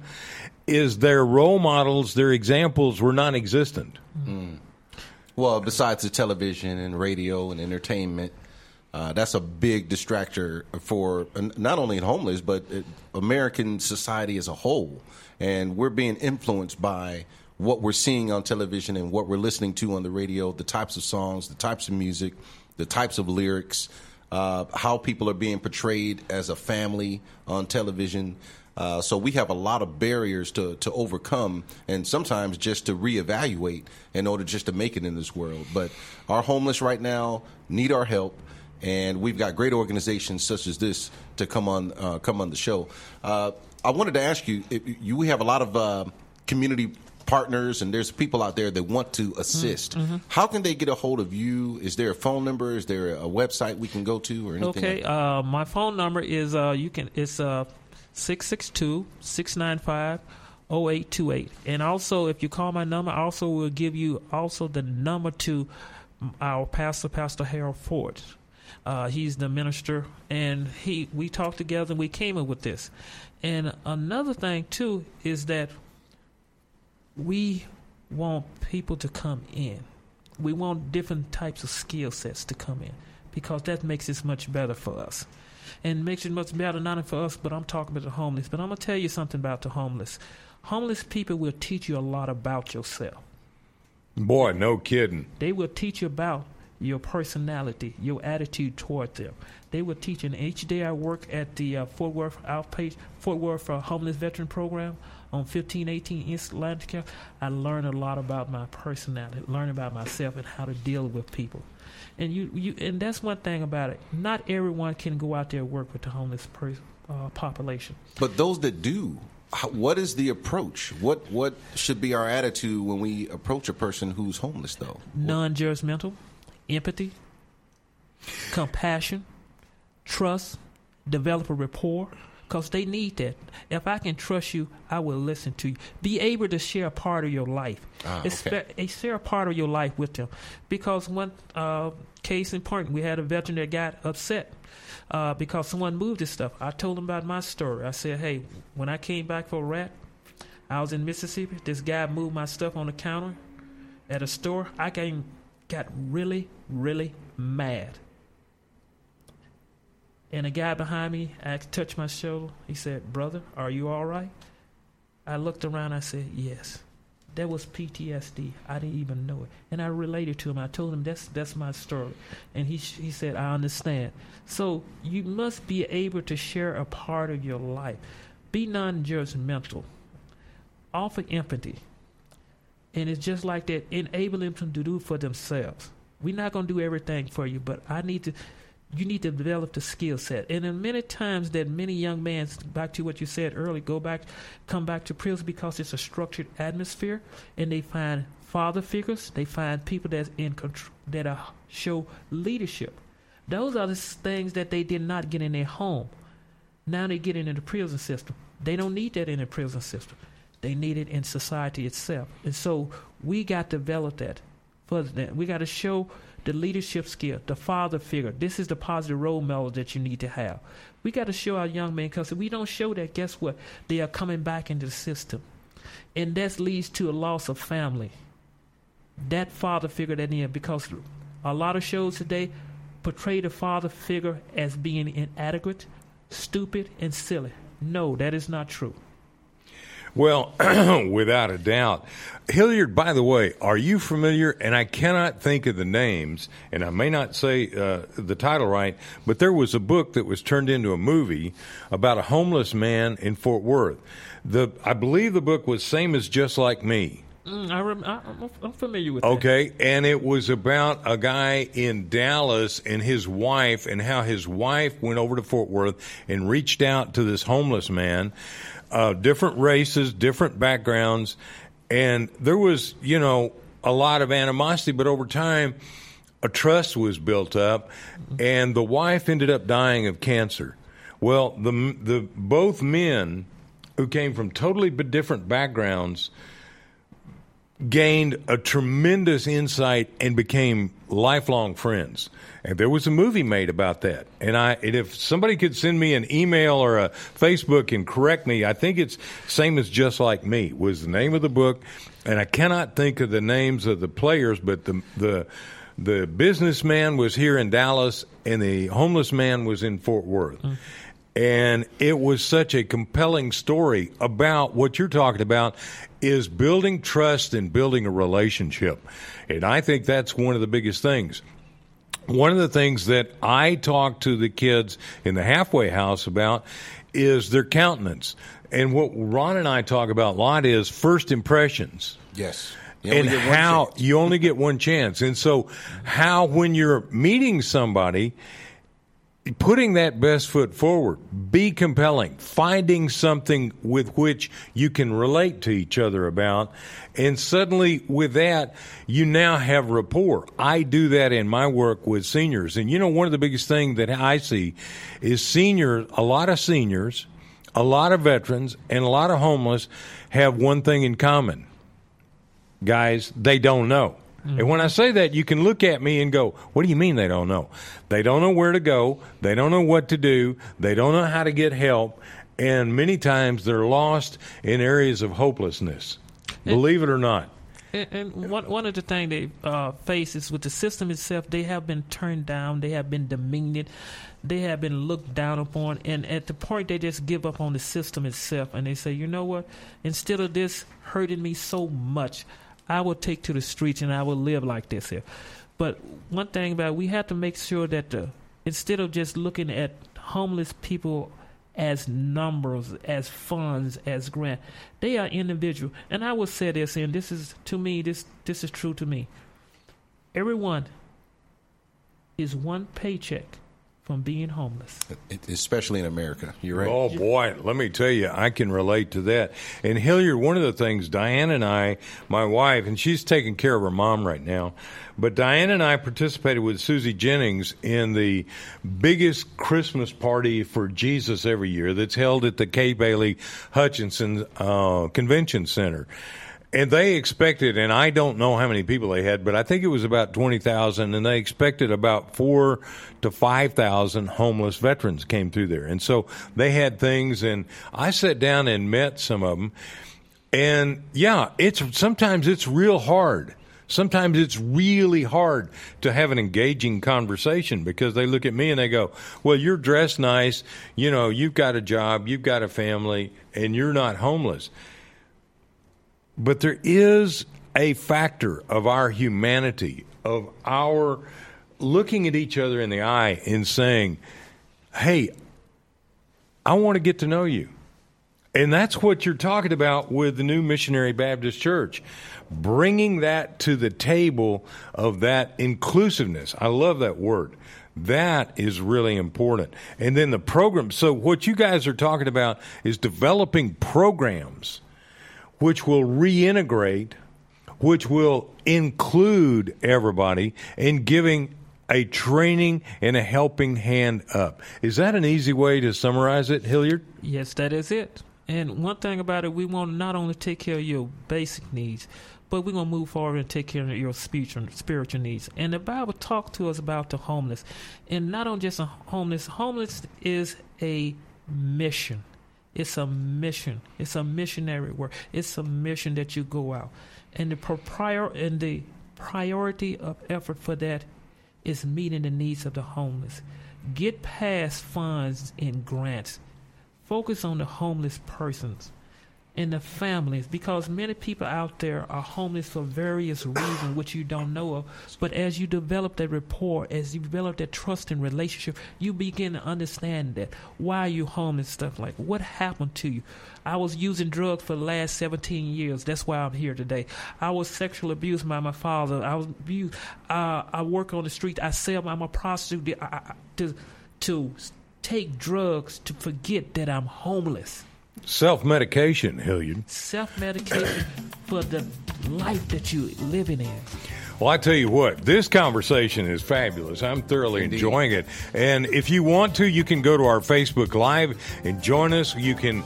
B: is their role models, their examples were non-existent.
C: Mm. Well, besides the television and radio and entertainment, Uh, that's a big distractor for not only homeless, but American society as a whole. And we're being influenced by what we're seeing on television and what we're listening to on the radio, the types of songs, the types of music, the types of lyrics, uh, how people are being portrayed as a family on television. Uh, so we have a lot of barriers to, to overcome and sometimes just to reevaluate in order just to make it in this world. But our homeless right now need our help, and we've got great organizations such as this to come on uh, come on the show. Uh, I wanted to ask you, if you we have a lot of uh, community partners, and there's people out there that want to assist. Mm-hmm. How can they get a hold of you? Is there a phone number? Is there a website we can go to or anything?
D: Okay,
C: like that?
D: uh, my phone number is uh, you can it's uh, six six two, six nine five, zero eight two eight. And also, if you call my number, I also will give you also the number to our pastor, Pastor Harold Ford. Uh, he's the minister, and he we talked together and we came up with this. And another thing too is that we want people to come in. We want different types of skill sets to come in because that makes it much better for us. And makes it much better not only for us, but I'm talking about the homeless. But I'm going to tell you something about the homeless. Homeless people will teach you a lot about yourself.
B: Boy, no kidding.
D: They will teach you about your personality, your attitude toward them. They will teach, and each day I work at the uh, Fort Worth outpatient, Fort Worth uh, Homeless Veteran Program on fifteen eighteen East Atlantic. I learn a lot about my personality, learn about myself, and how to deal with people. And you, you, and that's one thing about it. Not everyone can go out there and work with the homeless per, uh, population.
C: But those that do, what is the approach? What what should be our attitude when we approach a person who's homeless, though?
D: Non-judgmental, empathy, compassion, trust, develop a rapport, because they need that. If I can trust you, I will listen to you. Be able to share a part of your life. Ah, okay. A, share a part of your life with them. Because one uh, case in point, we had a veteran that got upset uh, because someone moved his stuff. I told him about my story. I said, hey, when I came back for a rat, I was in Mississippi. This guy moved my stuff on the counter at a store. I came, got really, really mad. And a guy behind me asked, touched my shoulder. He said, brother, are you all right? I looked around. I said, yes. That was P T S D. I didn't even know it. And I related to him. I told him that's that's my story. And he he said, I understand. So you must be able to share a part of your life. Be non-judgmental. Offer empathy. And it's just like that. Enable them to do for themselves. We're not going to do everything for you, but I need to... You need to develop the skill set. And then many times that many young men, back to what you said earlier, go back, come back to prison because it's a structured atmosphere, and they find father figures, they find people that's in control, that are, show leadership. Those are the things that they did not get in their home. Now they get it in the prison system. They don't need that in the prison system. They need it in society itself. And so we got to develop that. For that, we got to show the leadership skill, the father figure. This is the positive role model that you need to have. We got to show our young men, because if we don't show that, guess what? They are coming back into the system. And that leads to a loss of family. That father figure that in, because a lot of shows today portray the father figure as being inadequate, stupid, and silly. No, that is not true.
B: Well, without a doubt. Hilliard, by the way, are you familiar, and I cannot think of the names, and I may not say uh, the title right, but there was a book that was turned into a movie about a homeless man in Fort Worth. The I believe the book was Same as Just Like Me.
D: Mm, I rem- I, I'm familiar with
B: okay,
D: that.
B: Okay, and it was about a guy in Dallas and his wife, and how his wife went over to Fort Worth and reached out to this homeless man. Uh, different races, different backgrounds, and there was, you know, a lot of animosity, but over time, a trust was built up, and the wife ended up dying of cancer. Well, the the both men, who came from totally different backgrounds, gained a tremendous insight and became lifelong friends. And there was a movie made about that. And I, and if somebody could send me an email or a Facebook and correct me, I think it's Same as Just Like Me was the name of the book. And I cannot think of the names of the players, but the the the businessman was here in Dallas, and the homeless man was in Fort Worth. Mm. And it was such a compelling story about what you're talking about is building trust and building a relationship. And I think that's one of the biggest things. One of the things that I talk to the kids in the halfway house about is their countenance. And what Ron and I talk about a lot is first impressions.
C: Yes.
B: And how chance. You only get one chance. And so how when you're meeting somebody, putting that best foot forward, be compelling, finding something with which you can relate to each other about, and suddenly with that, you now have rapport. I do that in my work with seniors. And, you know, one of the biggest things that I see is seniors, a lot of seniors, a lot of veterans, and a lot of homeless have one thing in common. Guys, they don't know. Mm-hmm. And when I say that, you can look at me and go, what do you mean they don't know? They don't know where to go. They don't know what to do. They don't know how to get help. And many times they're lost in areas of hopelessness, and, believe it or not.
D: And, and one, one of the things they uh, face is with the system itself, they have been turned down. They have been demeaned. They have been looked down upon. And at the point they just give up on the system itself. And they say, you know what? Instead of this hurting me so much, I will take to the streets and I will live like this here. But one thing about it, we have to make sure that the, instead of just looking at homeless people as numbers, as funds, as grant, they are individual. And I will say this, and this is, to me, this this is true to me. Everyone is one paycheck from being homeless.
C: Especially in America. You're right.
B: Oh, boy. Let me tell you, I can relate to that. And Hilliard, one of the things, Diane and I, my wife, and she's taking care of her mom right now, but Diane and I participated with Susie Jennings in the biggest Christmas party for Jesus every year that's held at the Kay Bailey Hutchinson uh, Convention Center. And they expected, and I don't know how many people they had, but I think it was about twenty thousand, and they expected about four to five thousand homeless veterans came through there. And so they had things, and I sat down and met some of them. And, yeah, it's sometimes it's real hard. Sometimes it's really hard to have an engaging conversation because they look at me and they go, well, you're dressed nice, you know, you've got a job, you've got a family, and you're not homeless. But there is a factor of our humanity, of our looking at each other in the eye and saying, hey, I want to get to know you. And that's what you're talking about with the new Missionary Baptist Church, bringing that to the table of that inclusiveness. I love that word. That is really important. And then the program. So what you guys are talking about is developing programs which will reintegrate, which will include everybody, and giving a training and a helping hand up. Is that an easy way to summarize it, Hilliard?
D: Yes, that is it. And one thing about it, we want to not only take care of your basic needs, but we're going to move forward and take care of your spiritual, spiritual needs. And the Bible talks to us about the homeless. And not only just a homeless, homeless is a mission. It's a mission. It's a missionary work. It's a mission that you go out. And the prior and the priority of effort for that is meeting the needs of the homeless. Get past funds and grants. Focus on the homeless persons and the families, because many people out there are homeless for various reasons which you don't know of. But as you develop that rapport, as you develop that trust and relationship, you begin to understand that. Why are you homeless? Stuff like, what happened to you? I was using drugs for the last seventeen years. That's why I'm here today. I was sexually abused by my father. I was abused. Uh, I work on the street. I sell. I'm a prostitute. I, I, to, to take drugs to forget that I'm homeless.
B: Self-medication, Hilliard.
D: Self-medication for the life that you're living in.
B: Well, I tell you what, this conversation is fabulous. I'm thoroughly Indeed. enjoying it. And if you want to, you can go to our Facebook Live and join us. You can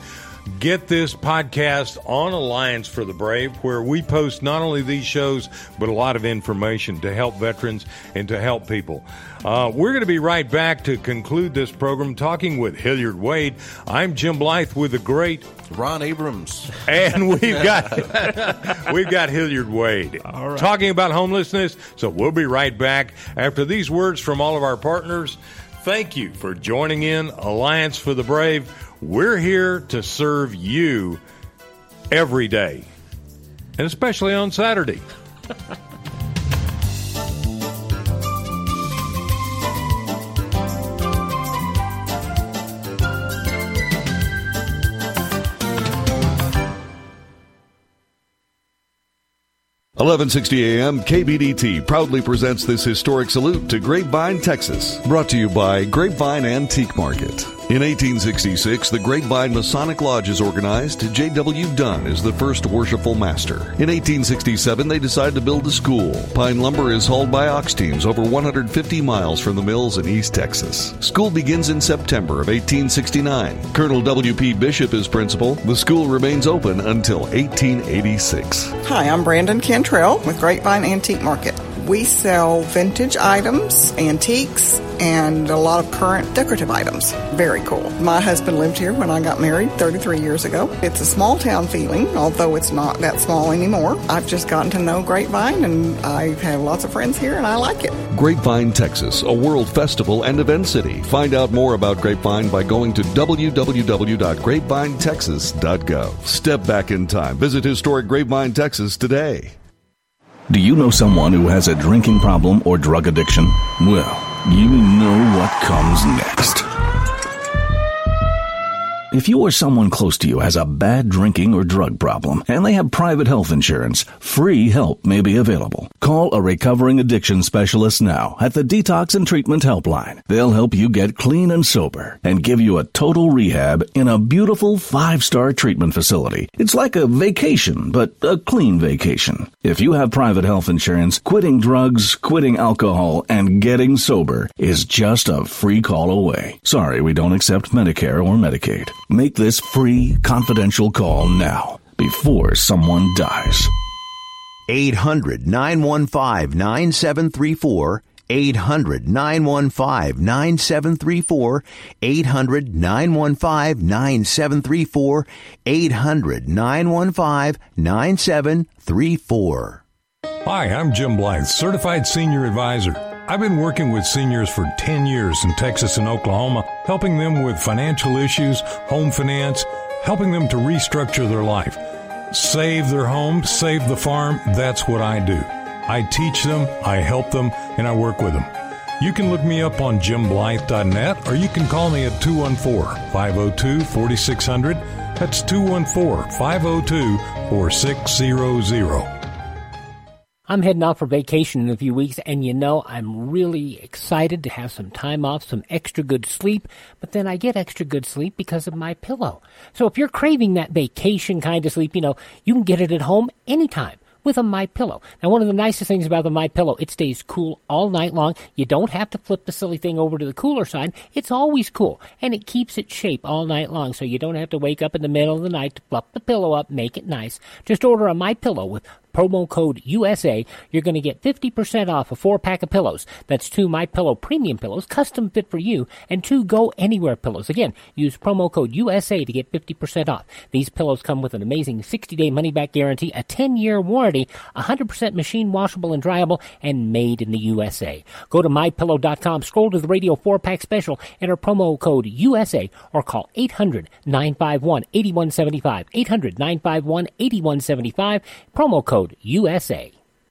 B: get this podcast on Alliance for the Brave, where we post not only these shows, but a lot of information to help veterans and to help people. Uh, we're going to be right back to conclude this program talking with Hilliard Wade. I'm Jim Blythe with the great
C: Ron Abrams.
B: And we've got we've got Hilliard Wade all right. talking about homelessness. So we'll be right back after these words from all of our partners. Thank you for joining in Alliance for the Brave. We're here to serve you every day, and especially on Saturday.
A: eleven sixty a.m. K B D T proudly presents this historic salute to Grapevine, Texas. Brought to you by Grapevine Antique Market. In eighteen sixty-six, the Grapevine Masonic Lodge is organized. J W. Dunn is the first worshipful master. In eighteen sixty-seven, they decide to build a school. Pine lumber is hauled by ox teams over one hundred fifty miles from the mills in East Texas. School begins in September of eighteen sixty-nine. Colonel W P. Bishop is principal. The school remains open until eighteen eighty-six.
N: Hi, I'm Brandon Cantrell with Grapevine Antique Market. We sell vintage items, antiques, and a lot of current decorative items. Very cool. My husband lived here when I got married thirty-three years ago. It's a small town feeling, although it's not that small anymore. I've just gotten to know Grapevine, and I have lots of friends here, and I like it.
A: Grapevine, Texas, a world festival and event city. Find out more about Grapevine by going to w w w dot grapevine texas dot gov. Step back in time. Visit historic Grapevine, Texas today.
O: Do you know someone who has a drinking problem or drug addiction? Well, you know what comes next. If you or someone close to you has a bad drinking or drug problem and they have private health insurance, free help may be available. Call a recovering addiction specialist now at the Detox and Treatment Helpline. They'll help you get clean and sober and give you a total rehab in a beautiful five-star treatment facility. It's like a vacation, but a clean vacation. If you have private health insurance, quitting drugs, quitting alcohol, and getting sober is just a free call away. Sorry, we don't accept Medicare or Medicaid. Make this free, confidential call now, before someone dies.
P: eight hundred, nine one five, nine seven three four, eight hundred, nine one five, nine seven three four, eight hundred, nine one five, nine seven three four, eight hundred, nine one five, nine seven three four.
F: Hi, I'm Jim Blythe, Certified Senior Advisor. I've been working with seniors for ten years in Texas and Oklahoma, helping them with financial issues, home finance, helping them to restructure their life. Save their home, save the farm, that's what I do. I teach them, I help them, and I work with them. You can look me up on jim blythe dot net, or you can call me at two one four, five oh two, four six zero zero. That's two one four, five oh two, four six zero zero.
Q: I'm heading off for vacation in a few weeks, and you know, I'm really excited to have some time off, some extra good sleep, but then I get extra good sleep because of MyPillow. So if you're craving that vacation kind of sleep, you know, you can get it at home anytime with a MyPillow. Now, one of the nicest things about the MyPillow, it stays cool all night long. You don't have to flip the silly thing over to the cooler side. It's always cool, and it keeps its shape all night long, so you don't have to wake up in the middle of the night to fluff the pillow up, make it nice. Just order a MyPillow with promo code U S A. You're going to get fifty percent off a four-pack of pillows. That's two MyPillow premium pillows, custom fit for you, and two Go Anywhere pillows. Again, use promo code U S A to get fifty percent off. These pillows come with an amazing sixty-day money-back guarantee, a ten-year warranty, one hundred percent machine washable and dryable, and made in the U S A. Go to my pillow dot com, scroll to the radio four-pack special, enter promo code U S A, or call eight hundred, nine five one, eight one seven five, eight hundred, nine five one, eight one seven five, promo code U S A.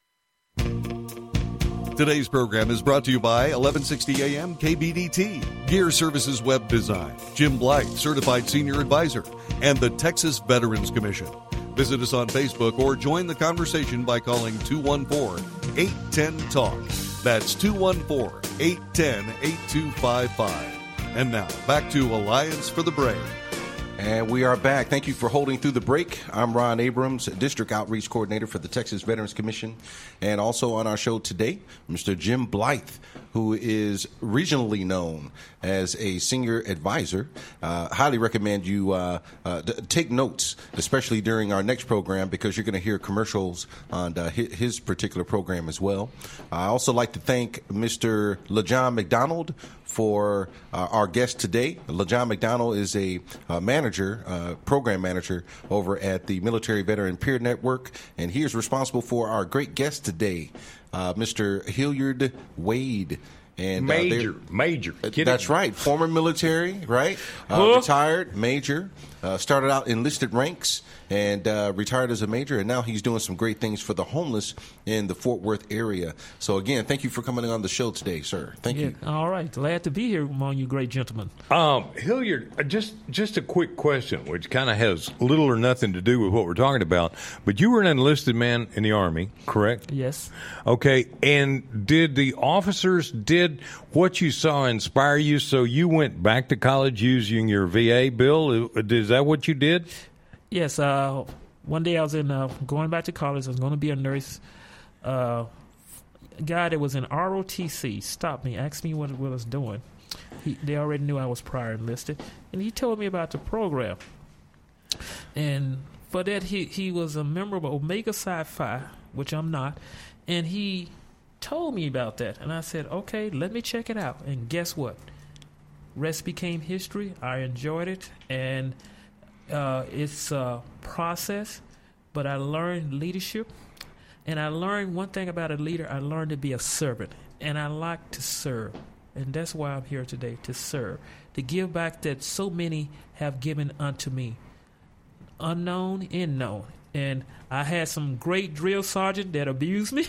A: Today's program is brought to you by eleven sixty A M K B D T, Gear Services Web Design, Jim Blythe, Certified Senior Advisor, and the Texas Veterans Commission. Visit us on Facebook or join the conversation by calling two one four, eight one zero, talk. That's two one four, eight one zero, eight two five five. And now, back to Alliance for the Brave.
C: And we are back. Thank you for holding through the break. I'm Ron Abrams, District Outreach Coordinator for the Texas Veterans Commission. And also on our show today, Mister Jim Blythe, who is regionally known as a senior advisor. Uh, highly recommend you uh, uh, d- take notes, especially during our next program, because you're going to hear commercials on uh, his, his particular program as well. I also like to thank Mister LaJohn McDonald for uh, our guest today. LaJohn McDonald is a uh, manager, uh, program manager over at the Military Veteran Peer Network, and he is responsible for our great guest today, uh, Mister Hilliard Wade. And
B: major,
C: uh,
B: major. Get
C: that's
B: it.
C: right. Former military, right? Uh,
B: huh?
C: Retired, major. Uh, started out enlisted ranks and uh, retired as a major, and now he's doing some great things for the homeless in the Fort Worth area. So, again, thank you for coming on the show today, sir. Thank
D: yeah,
C: you.
D: All right. Glad to be here among you great gentlemen.
B: Um, Hilliard, just just a quick question, which kind of has little or nothing to do with what we're talking about. But you were an enlisted man in the Army, correct?
D: Yes.
B: Okay. And did the officers, did what you saw inspire you so you went back to college using your V A bill? Is that what you did?
D: Yes. Uh, one day I was in uh, going back to college. I was going to be a nurse. Uh, a guy that was in R O T C stopped me, asked me what, what I was doing. He, they already knew I was prior enlisted, and he told me about the program. And for that, he, he was a member of Omega Psi Phi, which I'm not, and he told me about that. And I said, okay, let me check it out. And guess what? Rest became history. I enjoyed it, and uh, it's a process, but I learned leadership, and I learned one thing about a leader. I learned to be a servant, and I like to serve, and that's why I'm here today, to serve, to give back that so many have given unto me, unknown and known. And I had some great drill sergeant that abused me.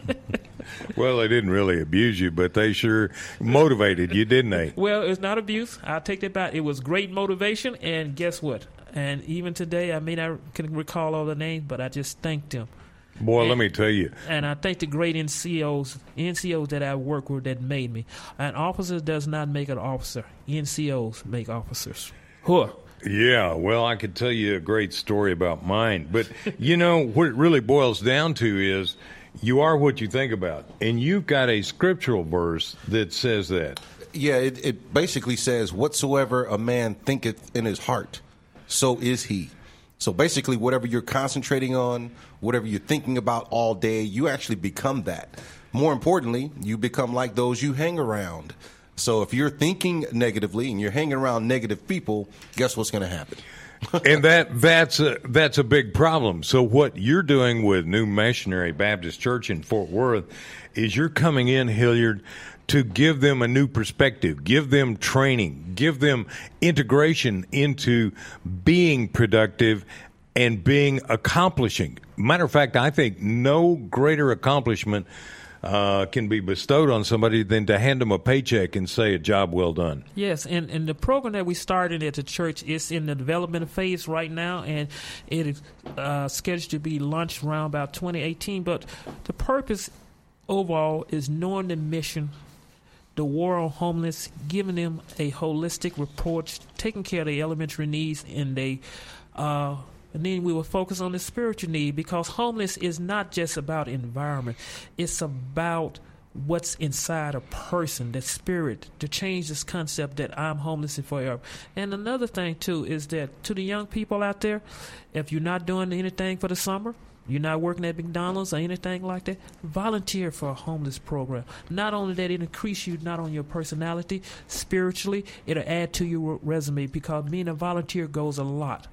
B: Well, they didn't really abuse you, but they sure motivated you, didn't they?
D: Well, it's not abuse. I'll take that back. It was great motivation, and guess what? And even today, I may not can recall all the names, but I just thanked them.
B: Boy,
D: and,
B: let me tell you.
D: And I thank the great N C Os, N C Os that I work with that made me. An officer does not make an officer. N C Os make officers. Huh.
B: Yeah, well, I could tell you a great story about mine. But, you know, what it really boils down to is you are what you think about. And you've got a scriptural verse that says that.
C: Yeah, it, it basically says, whatsoever a man thinketh in his heart, so is he. So basically, whatever you're concentrating on, whatever you're thinking about all day, you actually become that. More importantly, you become like those you hang around. So if you're thinking negatively and you're hanging around negative people, guess what's going to happen?
B: And that that's a, that's a big problem. So what you're doing with New Missionary Baptist Church in Fort Worth is you're coming in, Hilliard, to give them a new perspective, give them training, give them integration into being productive and being accomplishing. Matter of fact, I think no greater accomplishment Uh, can be bestowed on somebody than to hand them a paycheck and say a job well done.
D: Yes, and, and the program that we started at the church is in the development phase right now, and it is uh, scheduled to be launched around about twenty eighteen. But the purpose overall is knowing the mission, the war on homeless, giving them a holistic approach, taking care of their elementary needs, and they uh, and then we will focus on the spiritual need, because homeless is not just about environment. It's about what's inside a person, the spirit, to change this concept that I'm homeless forever. And another thing, too, is that to the young people out there, if you're not doing anything for the summer, you're not working at McDonald's or anything like that, volunteer for a homeless program. Not only that, it increase you not on your personality, spiritually, it'll add to your resume, because being a volunteer goes a lot.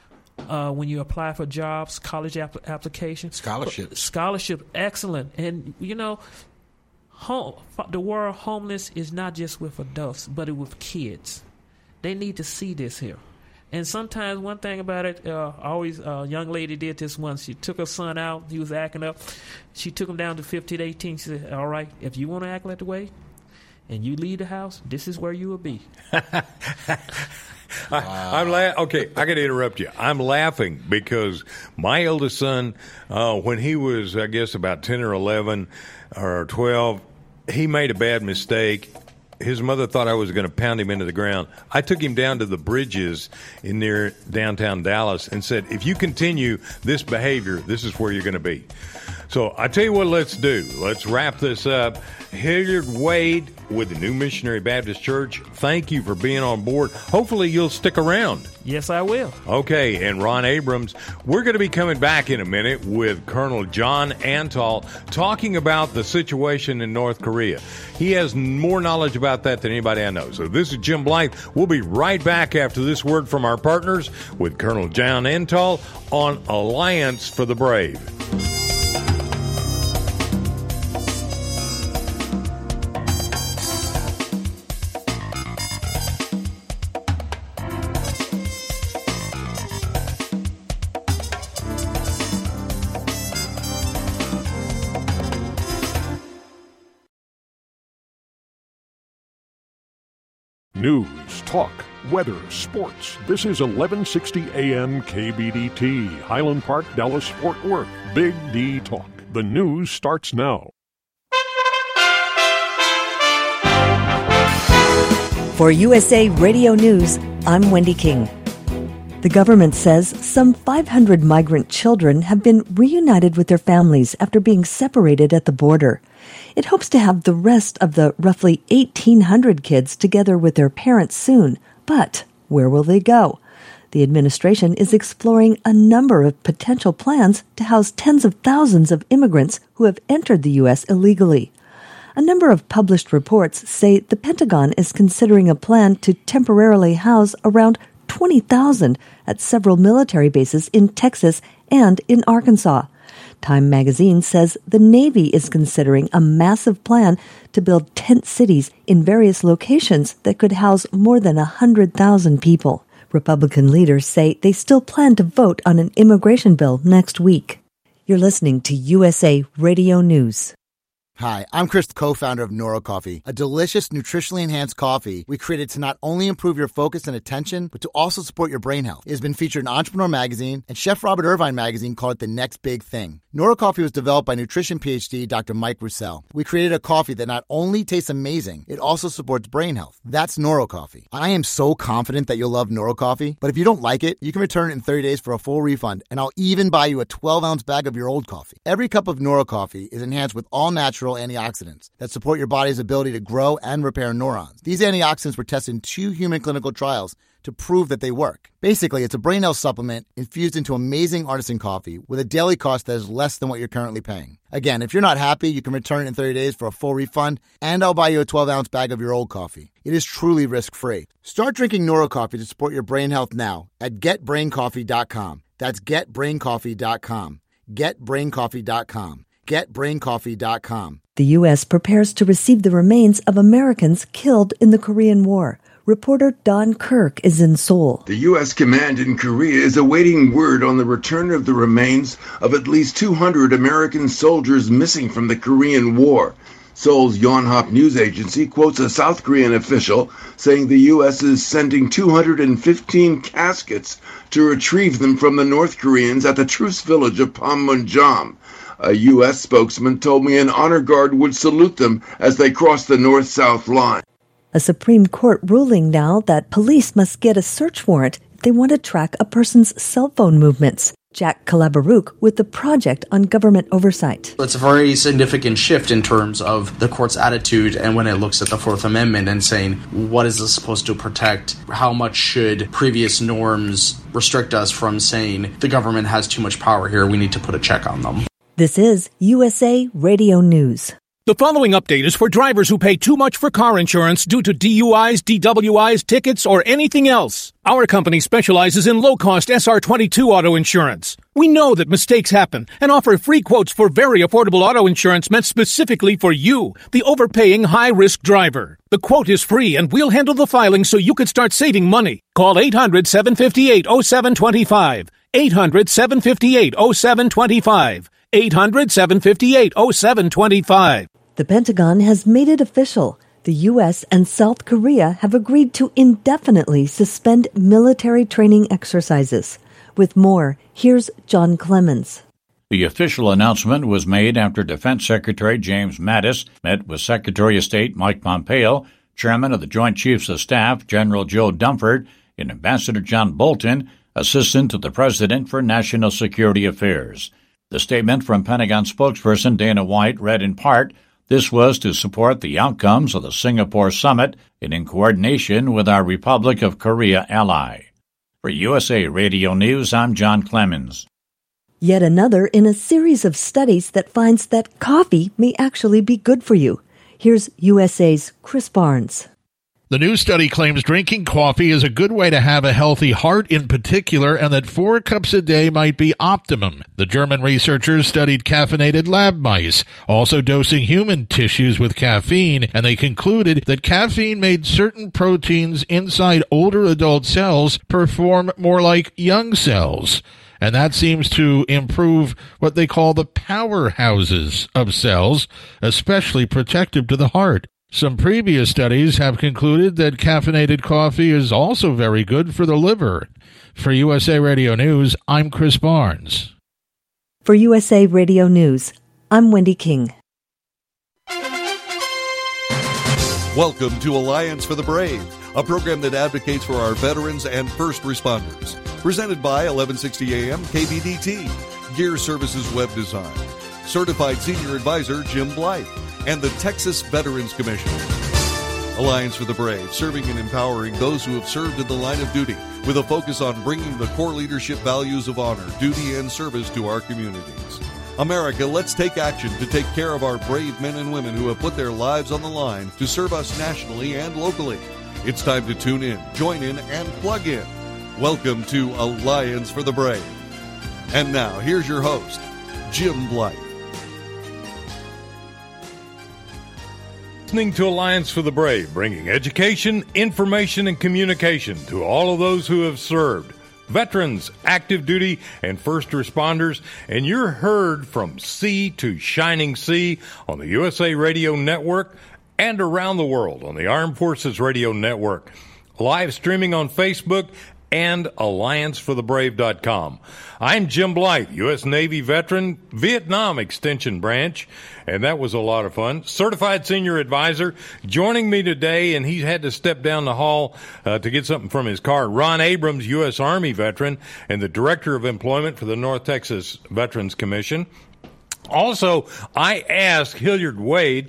D: Uh, when you apply for jobs, college app- applications.
C: Scholarships.
D: Scholarship, excellent. And, you know, home, the world homeless is not just with adults, but it with kids. They need to see this here. And sometimes one thing about it, uh, always a uh, young lady did this once. She took her son out. He was acting up. She took him down to fifteen, eighteen. She said, all right, if you want to act that way and you leave the house, this is where you will be.
B: I, I'm la- okay. I got to interrupt you. I'm laughing because my eldest son, uh, when he was, I guess, about ten or eleven or twelve, he made a bad mistake, his mother thought I was going to pound him into the ground. I took him down to the bridges in near downtown Dallas and said, if you continue this behavior, this is where you're going to be. So I tell you what, let's do. Let's wrap this up. Hilliard Wade with the New Missionary Baptist Church, thank you for being on board. Hopefully you'll stick around.
D: Yes, I will.
B: Okay, and Ron Abrams, we're going to be coming back in a minute with Colonel John Antal talking about the situation in North Korea. He has more knowledge about that than anybody I know. So this is Jim Blythe. We'll be right back after this word from our partners with Colonel John Antal on Alliance for the Brave.
R: News, talk, weather, sports. This is eleven sixty A M K B D T, Highland Park, Dallas, Fort Worth. Big D Talk. The news starts now.
I: For U S A Radio News, I'm Wendy King. The government says some five hundred migrant children have been reunited with their families after being separated at the border. It hopes to have the rest of the roughly eighteen hundred kids together with their parents soon. But where will they go? The administration is exploring a number of potential plans to house tens of thousands of immigrants who have entered the U S illegally. A number of published reports say the Pentagon is considering a plan to temporarily house around twenty thousand at several military bases in Texas and in Arkansas. Time magazine says the Navy is considering a massive plan to build tent cities in various locations that could house more than one hundred thousand people. Republican leaders say they still plan to vote on an immigration bill next week. You're listening to U S A Radio News.
S: Hi, I'm Chris, the co-founder of Noro Coffee, a delicious, nutritionally enhanced coffee we created to not only improve your focus and attention, but to also support your brain health. It has been featured in Entrepreneur Magazine, and Chef Robert Irvine Magazine called it the next big thing. Noro Coffee was developed by nutrition PhD Doctor Mike Roussel. We created a coffee that not only tastes amazing, it also supports brain health. That's Noro Coffee. I am so confident that you'll love Noro Coffee, but if you don't like it, you can return it in thirty days for a full refund, and I'll even buy you a twelve ounce bag of your old coffee. Every cup of Noro Coffee is enhanced with all natural antioxidants that support your body's ability to grow and repair neurons. These antioxidants were tested in two human clinical trials to prove that they work. Basically, it's a brain health supplement infused into amazing artisan coffee with a daily cost that is less than what you're currently paying. Again, if you're not happy, you can return it in thirty days for a full refund, and I'll buy you a twelve ounce bag of your old coffee. It is truly risk-free. Start drinking Noro Coffee to support your brain health now at get brain coffee dot com. That's get brain coffee dot com. get brain coffee dot com. get brain coffee dot com.
I: The U S prepares to receive the remains of Americans killed in the Korean War. Reporter Don Kirk is in Seoul.
T: The U S command in Korea is awaiting word on the return of the remains of at least two hundred American soldiers missing from the Korean War. Seoul's Yonhap news agency quotes a South Korean official saying the U S is sending two hundred fifteen caskets to retrieve them from the North Koreans at the truce village of Panmunjom. A U S spokesman told me an honor guard would salute them as they crossed the north-south line.
I: A Supreme Court ruling now that police must get a search warrant if they want to track a person's cell phone movements. Jack Kalabaruk with the Project on Government Oversight.
U: It's a very significant shift in terms of the court's attitude and when it looks at the Fourth Amendment and saying, what is this supposed to protect? How much should previous norms restrict us from saying the government has too much power here, we need to put a check on them?
I: This is U S A Radio News.
V: The following update is for drivers who pay too much for car insurance due to D U Is, D W Is, tickets, or anything else. Our company specializes in low-cost S R twenty-two auto insurance. We know that mistakes happen and offer free quotes for very affordable auto insurance meant specifically for you, the overpaying high-risk driver. The quote is free and we'll handle the filing so you can start saving money. Call eight hundred, seven five eight, oh seven two five. eight hundred, seven five eight, oh seven two five. eight hundred, seven five eight, oh seven two five.
I: The Pentagon has made it official. The U S and South Korea have agreed to indefinitely suspend military training exercises. With more, here's John Clemens.
W: The official announcement was made after Defense Secretary James Mattis met with Secretary of State Mike Pompeo Chairman of the Joint Chiefs of Staff, General Joe Dunford, and Ambassador John Bolton, Assistant to the President for National Security Affairs. The statement from Pentagon spokesperson Dana White read in part, "This was to support the outcomes of the Singapore summit and in coordination with our Republic of Korea ally." For U S A Radio News, I'm John Clemens.
I: Yet another in a series of studies that finds that coffee may actually be good for you. Here's U S A's Chris Barnes.
E: The new study claims drinking coffee is a good way to have a healthy heart in particular, and that four cups a day might be optimum. The German researchers studied caffeinated lab mice, also dosing human tissues with caffeine, and they concluded that caffeine made certain proteins inside older adult cells perform more like young cells. And that seems to improve what they call the powerhouses of cells, especially protective to the heart. Some previous studies have concluded that caffeinated coffee is also very good for the liver. For U S A Radio News, I'm Chris Barnes.
I: For U S A Radio News, I'm Wendy King.
A: Welcome to Alliance for the Brave, a program that advocates for our veterans and first responders. Presented by eleven sixty A M K B D T, Gear Services Web Design, Certified Senior Advisor Jim Blythe, and the Texas Veterans Commission. Alliance for the Brave, serving and empowering those who have served in the line of duty with a focus on bringing the core leadership values of honor, duty, and service to our communities. America, let's take action to take care of our brave men and women who have put their lives on the line to serve us nationally and locally. It's time to tune in, join in, and plug in. Welcome to Alliance for the Brave. And now, here's your host, Jim Blythe.
B: Listening to Alliance for the Brave, bringing education, information, and communication to all of those who have served, veterans, active duty, and first responders, and you're heard from sea to shining sea on the U S A Radio Network and around the world on the Armed Forces Radio Network, live streaming on Facebook and alliance for the brave dot com. I'm Jim Blythe, U S Navy veteran, Vietnam Extension Branch, and that was a lot of fun. Certified Senior Advisor. Joining me today, and he had to step down the hall uh, to get something from his car, Ron Abrams, U S Army veteran, and the Director of Employment for the North Texas Veterans Commission. Also, I asked Hilliard Wade,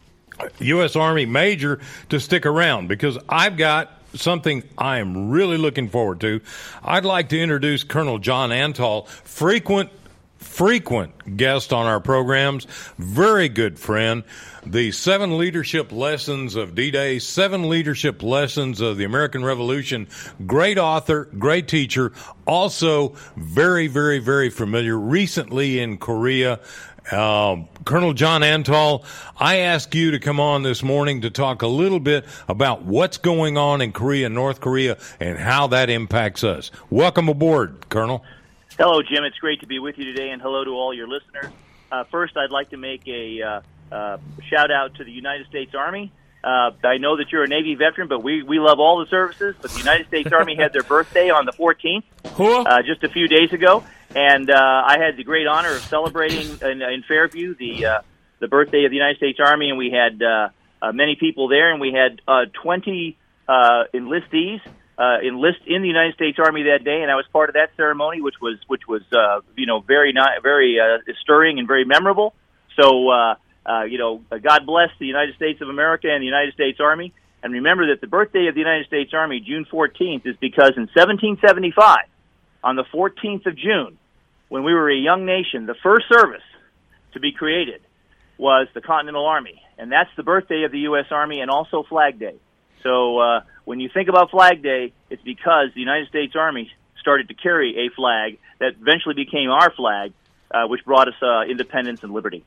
B: U S Army Major, to stick around because I've got something I am really looking forward to. I'd like to introduce Colonel John Antal, frequent, frequent guest on our programs, very good friend. The Seven Leadership Lessons of D-Day, Seven Leadership Lessons of the American Revolution, great author, great teacher, also very, very, very familiar, recently in Korea. Uh, Colonel John Antal, I ask you to come on this morning to talk a little bit about what's going on in Korea, North Korea, and how that impacts us. Welcome aboard, Colonel.
G: Hello, Jim. It's great to be with you today, and hello to all your listeners. Uh, first, I'd like to make a uh, uh, shout-out to the United States Army. Uh, I know that you're a Navy veteran, but we, we love all the services. But the United States Army had their birthday on the fourteenth, uh, just a few days ago. And uh, I had the great honor of celebrating in, in Fairview the uh, the birthday of the United States Army, and we had uh, uh, many people there, and we had uh, twenty uh, enlistees uh, enlist in the United States Army that day, and I was part of that ceremony, which was which was uh, you know very not, very uh, stirring and very memorable. So uh, uh, you know, God bless the United States of America and the United States Army, and remember that the birthday of the United States Army, June fourteenth, is because in seventeen seventy-five, on the fourteenth of June, when we were a young nation, the first service to be created was the Continental Army. And that's the birthday of the U S Army and also Flag Day. So uh, when you think about Flag Day, it's because the United States Army started to carry a flag that eventually became our flag, uh, which brought us uh, independence and liberty.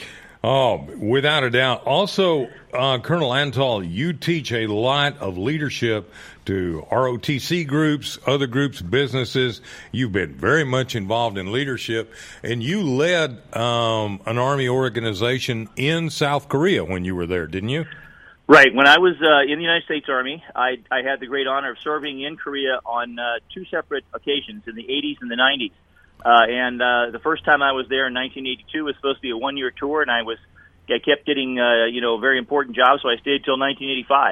B: Oh, without a doubt. Also, uh, Colonel Antal, you teach a lot of leadership to R O T C groups, other groups, businesses. You've been very much involved in leadership, and you led um, an Army organization in South Korea when you were there, didn't you?
G: Right. When I was uh, in the United States Army, I, I had the great honor of serving in Korea on uh, two separate occasions in the eighties and the nineties. Uh, and uh, the first time I was there in nineteen eighty-two was supposed to be a one-year tour, and I was I kept getting uh, you know very important jobs, so I stayed till nineteen eighty-five.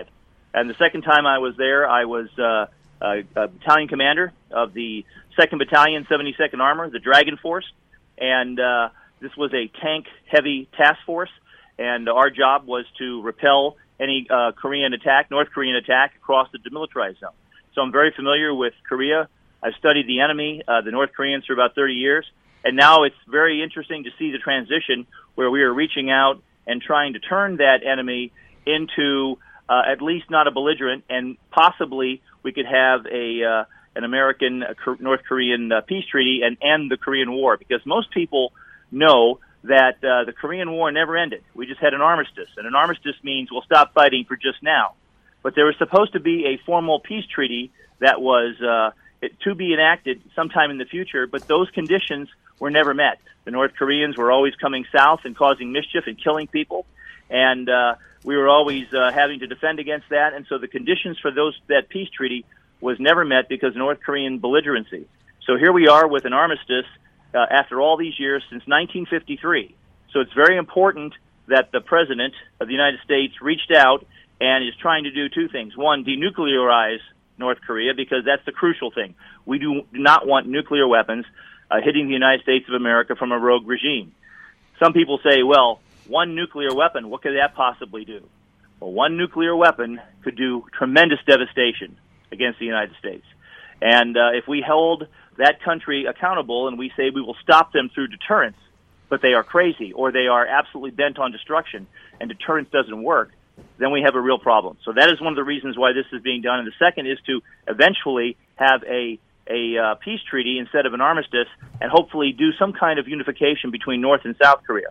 G: And the second time I was there, I was uh, a, a battalion commander of the second Battalion, seventy-second Armor, the Dragon Force. And uh, this was a tank-heavy task force, and our job was to repel any uh, Korean attack, North Korean attack, across the demilitarized zone. So I'm very familiar with Korea. I've studied the enemy, uh, the North Koreans, for about thirty years. And now it's very interesting to see the transition where we are reaching out and trying to turn that enemy into uh, at least not a belligerent, and possibly we could have a uh, an American uh, North Korean uh, peace treaty and end the Korean War, because most people know that uh, the Korean War never ended. We just had an armistice, and an armistice means we'll stop fighting for just now. But there was supposed to be a formal peace treaty that was uh, it, to be enacted sometime in the future, but those conditions were never met. The North Koreans were always coming south and causing mischief and killing people, and uh, we were always uh, having to defend against that. And so the conditions for those that peace treaty was never met because of North Korean belligerency. So here we are with an armistice uh, after all these years, since nineteen fifty-three. So it's very important that the President of the United States reached out and is trying to do two things. One, denuclearize North Korea, because that's the crucial thing. We do not want nuclear weapons uh, hitting the United States of America from a rogue regime. Some people say, well, one nuclear weapon, what could that possibly do? Well, one nuclear weapon could do tremendous devastation against the United States. And uh, if we hold that country accountable and we say we will stop them through deterrence, but they are crazy or they are absolutely bent on destruction and deterrence doesn't work, then we have a real problem. So that is one of the reasons why this is being done. And the second is to eventually have a a uh, peace treaty instead of an armistice, and hopefully do some kind of unification between North and South Korea.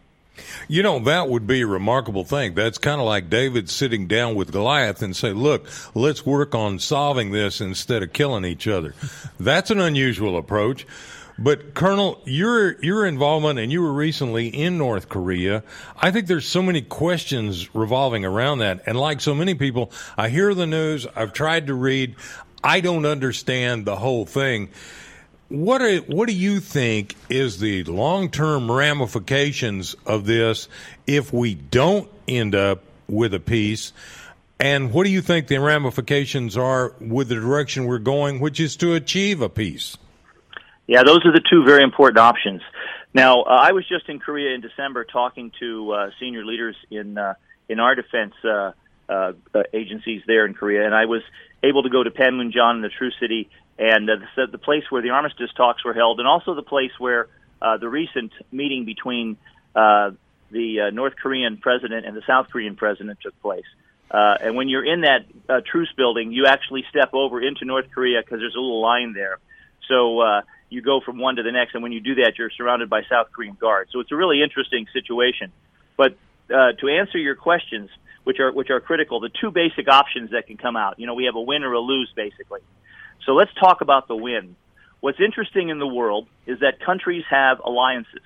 B: You know, that would be a remarkable thing. That's kind of like David sitting down with Goliath and say, look, let's work on solving this instead of killing each other. That's an unusual approach. But, Colonel, your your involvement, and you were recently in North Korea, I think there's so many questions revolving around that. And like so many people, I hear the news, I've tried to read, I don't understand the whole thing. What are, what do you think is the long-term ramifications of this if we don't end up with a peace? And what do you think the ramifications are with the direction we're going, which is to achieve a peace?
G: Yeah, those are the two very important options. Now, uh, I was just in Korea in December talking to uh, senior leaders in uh, in our defense uh, uh, agencies there in Korea, and I was able to go to Panmunjom in the True City, and uh, the, the place where the armistice talks were held, and also the place where uh, the recent meeting between uh, the uh, North Korean president and the South Korean president took place. Uh, and when you're in that uh, truce building, you actually step over into North Korea because there's a little line there. So uh, you go from one to the next, and when you do that, you're surrounded by South Korean guards. So it's a really interesting situation. But uh, to answer your questions, which are which are critical, the two basic options that can come out, you know, we have a win or a lose, basically. So let's talk about the win. What's interesting in the world is that countries have alliances.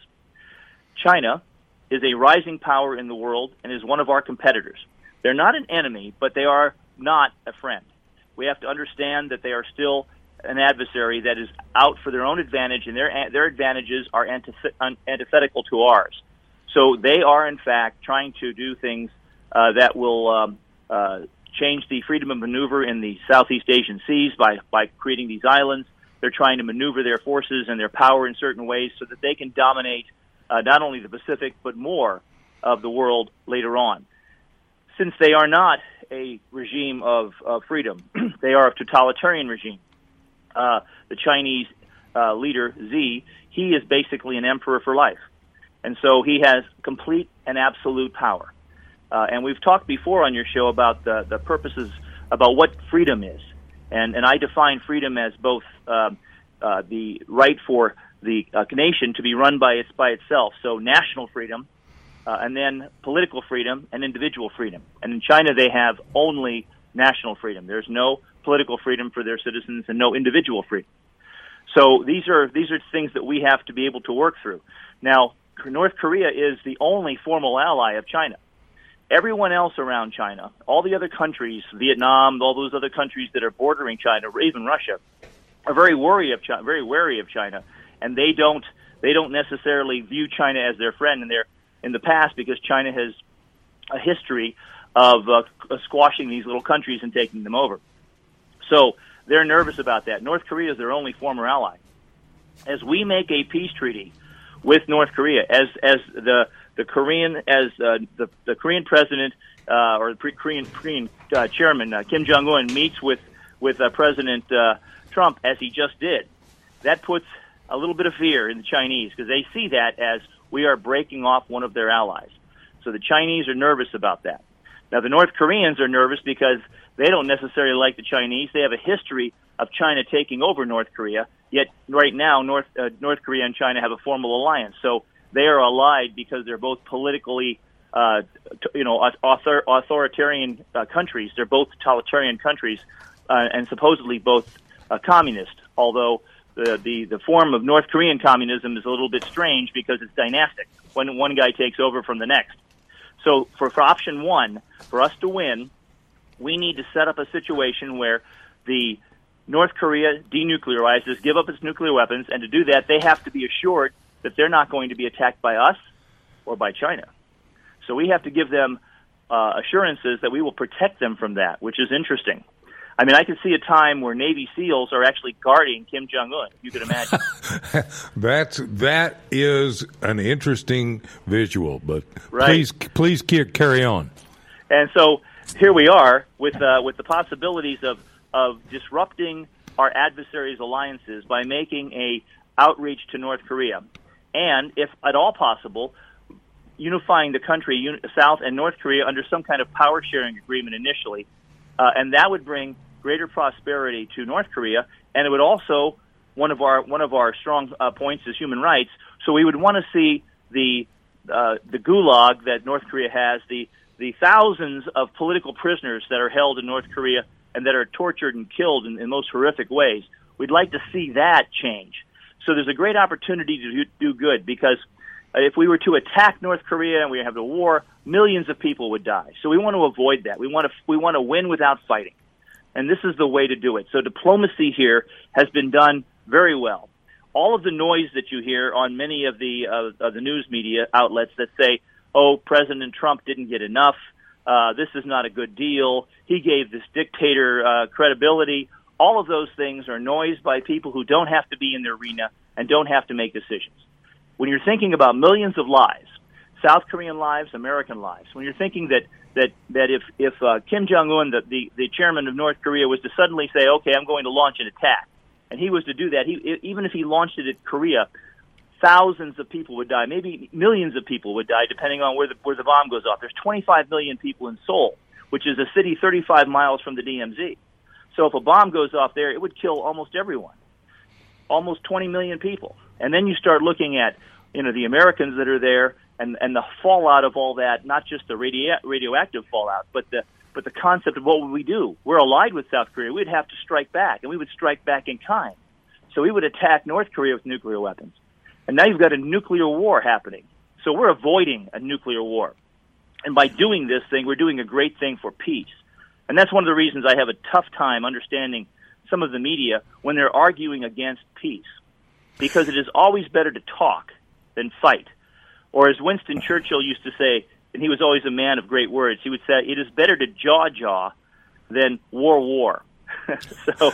G: China is a rising power in the world and is one of our competitors. They're not an enemy, but they are not a friend. We have to understand that they are still an adversary that is out for their own advantage, and their their advantages are antith- antithetical to ours. So they are, in fact, trying to do things uh, that will um, uh, change the freedom of maneuver in the Southeast Asian seas by, by creating these islands. They're trying to maneuver their forces and their power in certain ways so that they can dominate uh, not only the Pacific, but more of the world later on. Since they are not a regime of, of freedom, they are a totalitarian regime. Uh, the Chinese uh, leader, Xi, he is basically an emperor for life. And so he has complete and absolute power. Uh, and we've talked before on your show about the, the purposes, about what freedom is. And, and I define freedom as both uh, uh, the right for the uh, nation to be run by, its, by itself, so national freedom, uh, and then political freedom and individual freedom. And in China, they have only national freedom. There's no political freedom for their citizens and no individual freedom. So these are these are things that we have to be able to work through. Now, North Korea is the only formal ally of China. Everyone else around China, all the other countries, Vietnam, all those other countries that are bordering China, or even Russia, are very wary of China, very wary of China, and they don't they don't necessarily view China as their friend in their in the past, because China has a history of uh, squashing these little countries and taking them over. So they're nervous about that. North Korea is their only former ally. As we make a peace treaty with North Korea, as as the the Korean as uh, the the Korean president uh, or the Korean Korean uh, chairman uh, Kim Jong Un meets with with uh, President uh, Trump, as he just did, that puts a little bit of fear in the Chinese, because they see that as we are breaking off one of their allies. So the Chinese are nervous about that. Now, the North Koreans are nervous because they don't necessarily like the Chinese. They have a history of China taking over North Korea, yet right now North uh, North Korea and China have a formal alliance. So they are allied because they're both politically, uh, t- you know, author- authoritarian uh, countries. They're both totalitarian countries uh, and supposedly both uh, communist, although The, the the form of North Korean communism is a little bit strange because it's dynastic. When one guy takes over from the next. So for, for option one, for us to win, we need to set up a situation where the North Korea denuclearizes, give up its nuclear weapons, and to do that, they have to be assured that they're not going to be attacked by us or by China. So we have to give them uh, assurances that we will protect them from that, which is interesting. I mean, I can see a time where Navy SEALs are actually guarding Kim Jong-un. You can imagine.
B: That's that is an interesting visual, but
G: right.
B: please, please carry on.
G: And so here we are with uh, with the possibilities of of disrupting our adversaries' alliances by making a outreach to North Korea, and if at all possible, unifying the country, un- South and North Korea, under some kind of power sharing agreement initially. Uh, and that would bring greater prosperity to North Korea, and it would also one of our one of our strong uh, points is human rights. So we would want to see the uh, the gulag that North Korea has, the the thousands of political prisoners that are held in North Korea and that are tortured and killed in, in most horrific ways. We'd like to see that change. So there's a great opportunity to do, do good, because if we were to attack North Korea and we have a war, millions of people would die. So we want to avoid that. We want to we want to win without fighting, and this is the way to do it. So diplomacy here has been done very well. All of the noise that you hear on many of the uh, of the news media outlets that say, "Oh, President Trump didn't get enough. Uh, this is not a good deal. He gave this dictator uh, credibility." All of those things are noise by people who don't have to be in the arena and don't have to make decisions. When you're thinking about millions of lives, South Korean lives, American lives, when you're thinking that that that if if uh, Kim Jong-un, the, the the chairman of North Korea, was to suddenly say, "Okay, I'm going to launch an attack," and he was to do that, he even if he launched it at Korea, thousands of people would die, maybe millions of people would die, depending on where the where the bomb goes off. There's twenty-five million people in Seoul, which is a city thirty-five miles from the D M Z. So if a bomb goes off there, it would kill almost everyone, almost twenty million people. And then you start looking at, you know, the Americans that are there, and, and the fallout of all that, not just the radio, radioactive fallout, but the but the concept of what would we do? We're allied with South Korea. We'd have to strike back, and we would strike back in kind. So we would attack North Korea with nuclear weapons. And now you've got a nuclear war happening. So we're avoiding a nuclear war. And by doing this thing, we're doing a great thing for peace. And that's one of the reasons I have a tough time understanding some of the media when they're arguing against peace, because it is always better to talk than fight. Or as Winston Churchill used to say, and he was always a man of great words, he would say, it is better to jaw-jaw than war-war. so...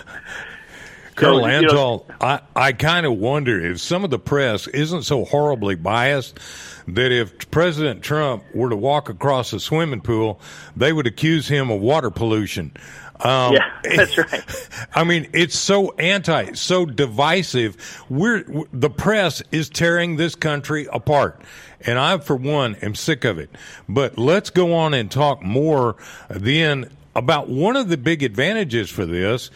B: Colonel
G: so,
B: Antal,
G: you know,
B: I, I kind of wonder if some of the press isn't so horribly biased that if President Trump were to walk across a swimming pool, they would accuse him of water pollution. Um,
G: yeah, that's right.
B: I mean, it's so anti, so divisive. We're the press is tearing this country apart, and I, for one, am sick of it. But let's go on and talk more then about one of the big advantages for this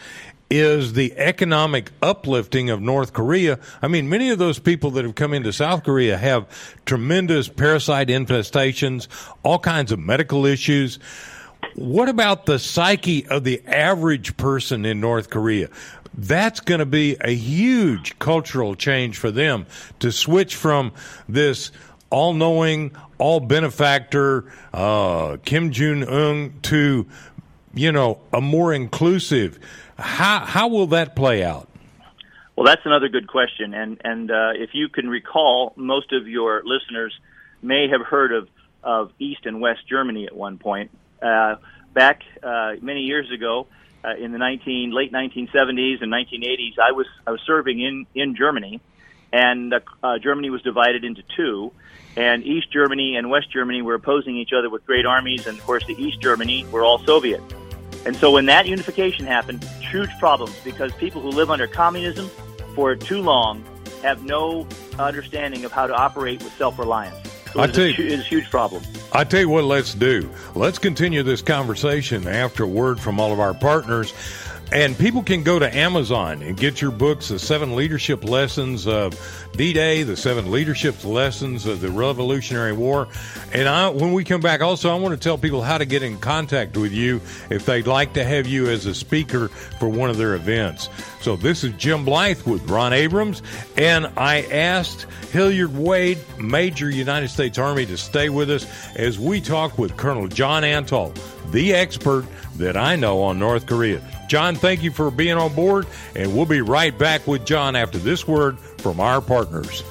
B: is the economic uplifting of North Korea. I mean, many of those people that have come into South Korea have tremendous parasite infestations, all kinds of medical issues. What about the psyche of the average person in North Korea? That's going to be a huge cultural change for them to switch from this all-knowing, all-benefactor uh, Kim Jong-un to, you know, a more inclusive. How how will that play out?
G: Well, that's another good question. And and uh, if you can recall, most of your listeners may have heard of, of East and West Germany at one point. Uh, back uh, many years ago, uh, in the nineteen late nineteen seventies and nineteen eighties, I was I was serving in in Germany, and uh, uh, Germany was divided into two, and East Germany and West Germany were opposing each other with great armies, and of course the East Germany were all Soviet. And so when that unification happened, huge problems, because people who live under communism for too long have no understanding of how to operate with self-reliance. So
B: I
G: it's,
B: tell
G: a,
B: you,
G: it's a huge problem.
B: I tell you what, let's do. Let's continue this conversation after a word from all of our partners. And people can go to Amazon and get your books, The Seven Leadership Lessons of D-Day, The Seven Leadership Lessons of the Revolutionary War. And I, when we come back, also, I want to tell people how to get in contact with you if they'd like to have you as a speaker for one of their events. So this is Jim Blythe with Ron Abrams, and I asked Hilliard Wade, Major United States Army, to stay with us as we talk with Colonel John Antal, the expert that I know on North Korea. John, thank you for being on board, and we'll be right back with John after this word from our partners.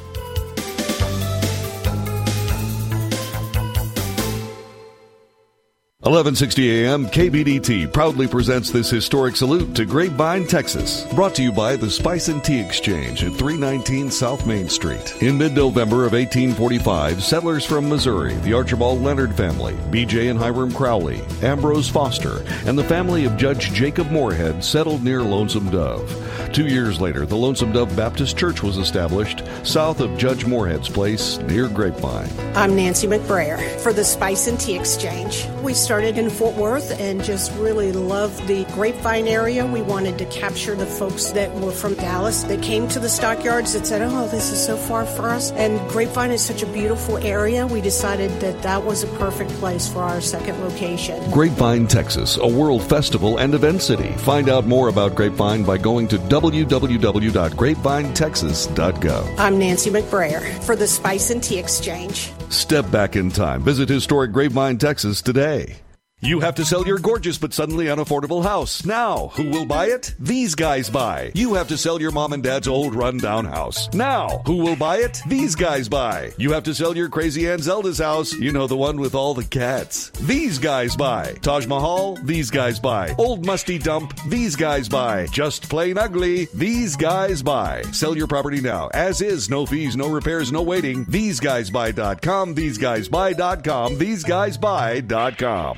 A: eleven sixty A M K B D T proudly presents this historic salute to Grapevine, Texas. Brought to you by the Spice and Tea Exchange at three nineteen South Main Street. In mid-November of eighteen forty-five, settlers from Missouri, the Archibald Leonard family, B J and Hiram Crowley, Ambrose Foster, and the family of Judge Jacob Moorhead settled near Lonesome Dove. Two years later, the Lonesome Dove Baptist Church was established south of Judge Moorhead's place near Grapevine.
H: I'm Nancy McBrayer for the Spice and Tea Exchange. We started in Fort Worth and just really loved the Grapevine area. We wanted to capture the folks that were from Dallas that came to the stockyards that said, oh, this is so far for us. And Grapevine is such a beautiful area. We decided that that was a perfect place for our second location.
A: Grapevine, Texas, a world festival and event city. Find out more about Grapevine by going to w w w dot grapevine texas dot gov.
H: I'm Nancy McBrayer for the Spice and Tea Exchange.
A: Step back in time. Visit historic Grapevine, Texas today. You have to sell your gorgeous but suddenly unaffordable house. Now, who will buy it? These guys buy. You have to sell your mom and dad's old run-down house. Now, who will buy it? These guys buy. You have to sell your crazy Aunt Zelda's house. You know, the one with all the cats. These guys buy. Taj Mahal? These guys buy. Old musty dump? These guys buy. Just plain ugly? These guys buy. Sell your property now. As is. No fees, no repairs, no waiting. these guys buy dot com. these guys buy dot com. these guys buy dot com.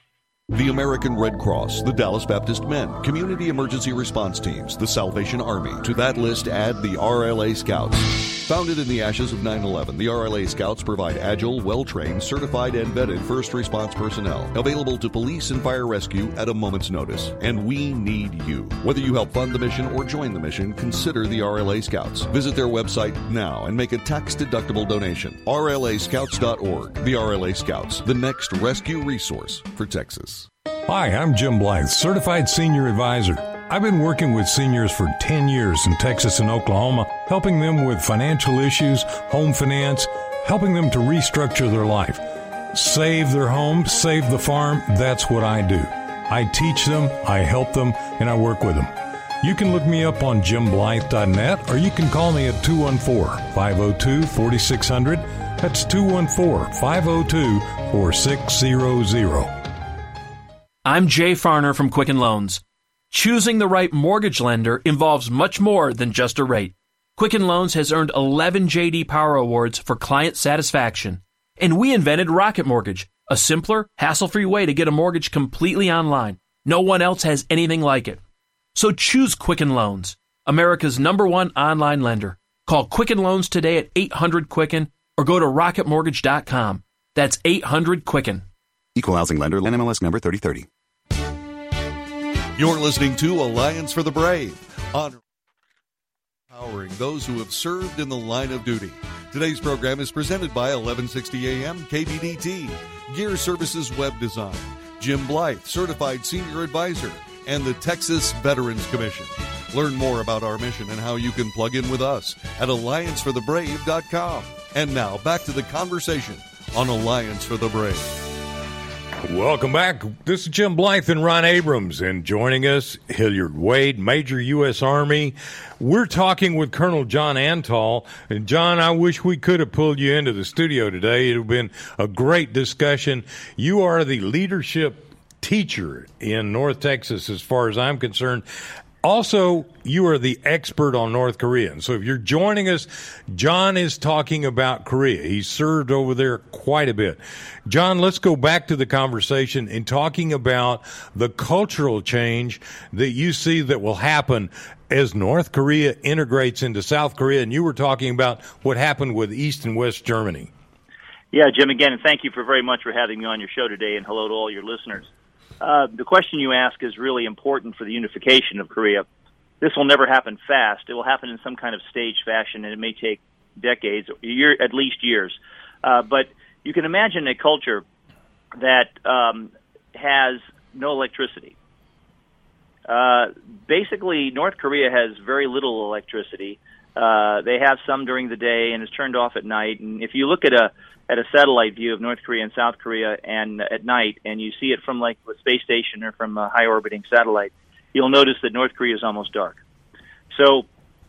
A: The American Red Cross, the Dallas Baptist Men, Community Emergency Response Teams, the Salvation Army. To that list, add the R L A Scouts. Founded in the ashes of nine eleven, the R L A Scouts provide agile, well-trained, certified, and vetted first response personnel, available to police and fire rescue at a moment's notice. And we need you. Whether you help fund the mission or join the mission, consider the R L A Scouts. Visit their website now and make a tax-deductible donation. R L A scouts dot org. The R L A Scouts, the next rescue resource for Texas.
F: Hi, I'm Jim Blythe, Certified Senior Advisor. I've been working with seniors for ten years in Texas and Oklahoma, helping them with financial issues, home finance, helping them to restructure their life. Save their home, save the farm, that's what I do. I teach them, I help them, and I work with them. You can look me up on jim blythe dot net, or you can call me at two one four, five oh two, four six zero zero. That's two one four, five oh two, four six zero zero.
J: I'm Jay Farner from Quicken Loans. Choosing the right mortgage lender involves much more than just a rate. Quicken Loans has earned eleven J D Power Awards for client satisfaction. And we invented Rocket Mortgage, a simpler, hassle-free way to get a mortgage completely online. No one else has anything like it. So choose Quicken Loans, America's number one online lender. Call Quicken Loans today at eight hundred Quicken or go to rocket mortgage dot com. That's eight hundred Quicken.
K: Equal housing lender, N M L S number thirty thirty.
A: You're listening to Alliance for the Brave, honoring empowering those who have served in the line of duty. Today's program is presented by eleven sixty A M K B D T, Gear Services Web Design, Jim Blythe, Certified Senior Advisor, and the Texas Veterans Commission. Learn more about our mission and how you can plug in with us at alliance for the brave dot com. And now back to the conversation on Alliance for the Brave.
B: Welcome back. This is Jim Blythe and Ron Abrams, and joining us, Hilliard Wade, Major U S Army. We're talking with Colonel John Antal. And, John, I wish we could have pulled you into the studio today. It would have been a great discussion. You are the leadership teacher in North Texas, as far as I'm concerned. Also, you are the expert on North Korea. And so if you're joining us, John is talking about Korea. He's served over there quite a bit. John, let's go back to the conversation in talking about the cultural change that you see that will happen as North Korea integrates into South Korea. And you were talking about what happened with East and West Germany.
G: Yeah, Jim, again, and thank you for very much for having me on your show today, and hello to all your listeners. Uh, the question you ask is really important for the unification of Korea. This will never happen fast. It will happen in some kind of staged fashion, and it may take decades, year, at least years. Uh, but you can imagine a culture that um, has no electricity. Uh, basically, North Korea has very little electricity. Uh, they have some during the day, and it's turned off at night. And if you look at a at a satellite view of North Korea and South Korea and at night, and you see it from like a space station or from a high orbiting satellite, you'll notice that North Korea is almost dark. So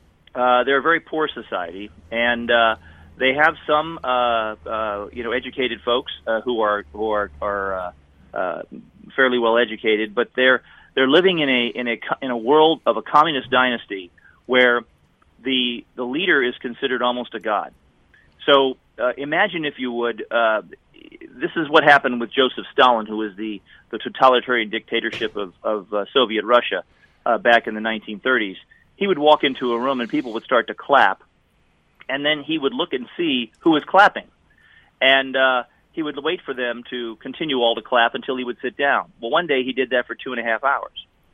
G: uh, they're a very poor society, and uh, they have some, uh, uh, you know, educated folks uh, who are who are, are uh, uh, fairly well educated, but they're they're living in a in a in a world of a communist dynasty where the the leader is considered almost a god. So uh, imagine, if you would, uh, this is what happened with Joseph Stalin, who was the, the totalitarian dictatorship of, of uh, Soviet Russia uh, back in the nineteen thirties. He would walk into a room and people would start to clap, and then he would look and see who was clapping. And uh, he would wait for them to continue all to clap until he would sit down. Well, one day he did that for two and a half hours.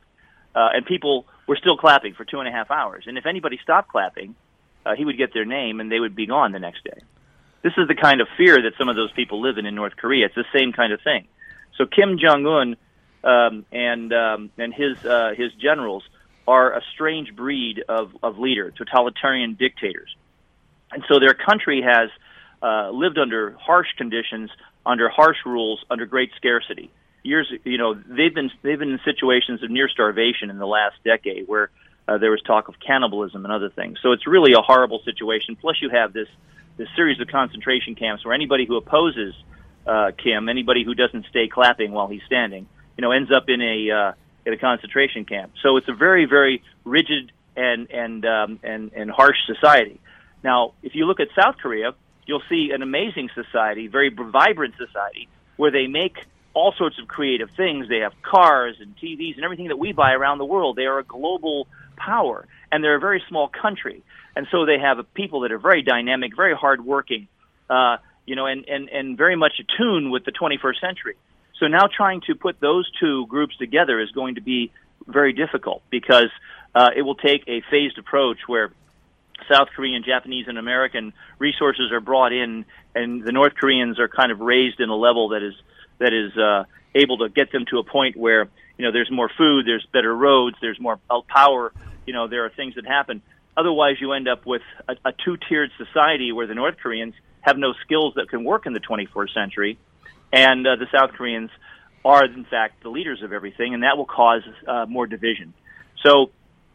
G: Uh, and people were still clapping for two and a half hours. And if anybody stopped clapping, uh, he would get their name and they would be gone the next day. This is the kind of fear that some of those people live in in North Korea. It's the same kind of thing. So Kim Jong-un um, and um, and his uh, his generals are a strange breed of, of leader, totalitarian dictators. And so their country has uh, lived under harsh conditions, under harsh rules, under great scarcity. Years, you know, they've been they've been in situations of near starvation in the last decade, where uh, there was talk of cannibalism and other things. So it's really a horrible situation. Plus, you have this this series of concentration camps where anybody who opposes uh, Kim, anybody who doesn't stay clapping while he's standing, you know, ends up in a uh, in a concentration camp. So it's a very, very rigid and and um, and and harsh society. Now, if you look at South Korea, you'll see an amazing society, very vibrant society, where they make all sorts of creative things. They have cars and T Vs and everything that we buy around the world. They are a global power, and they're a very small country. And so they have people that are very dynamic, very hardworking, uh, you know, and, and, and very much attuned with the twenty-first century. So now trying to put those two groups together is going to be very difficult, because uh, it will take a phased approach where South Korean, Japanese, and American resources are brought in, and the North Koreans are kind of raised in a level that is that is uh, able to get them to a point where, you know, there's more food, there's better roads, there's more power, you know, there are things that happen. Otherwise, you end up with a, a two-tiered society where the North Koreans have no skills that can work in the twenty-first century, and uh, the South Koreans are, in fact, the leaders of everything, and that will cause uh, more division. So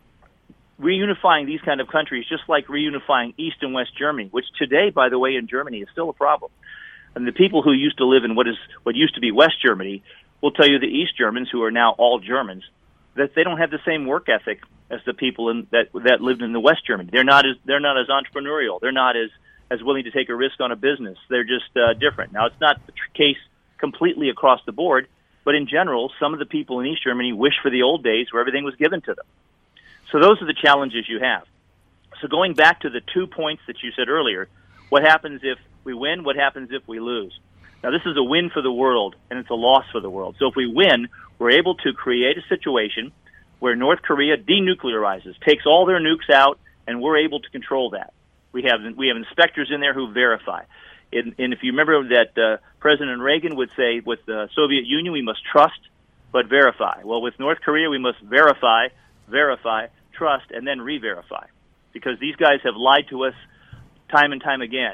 G: reunifying these kind of countries, just like reunifying East and West Germany, which today, by the way, in Germany is still a problem. And the people who used to live in what is what used to be West Germany will tell you the East Germans, who are now all Germans, that they don't have the same work ethic as the people in, that that lived in the West Germany. They're not as they're not as entrepreneurial. They're not as as willing to take a risk on a business. They're just uh, different. Now, it's not the tr- case completely across the board, but in general, some of the people in East Germany wish for the old days where everything was given to them. So those are the challenges you have. So going back to the two points that you said earlier, what happens if we win? What happens if we lose? Now, this is a win for the world, and it's a loss for the world. So if we win, we're able to create a situation where North Korea denuclearizes, takes all their nukes out, and we're able to control that. We have we have inspectors in there who verify. And, and if you remember that uh, President Reagan would say, with the Soviet Union, we must trust but verify. Well, with North Korea, we must verify, verify, trust, and then re-verify, because these guys have lied to us time and time again.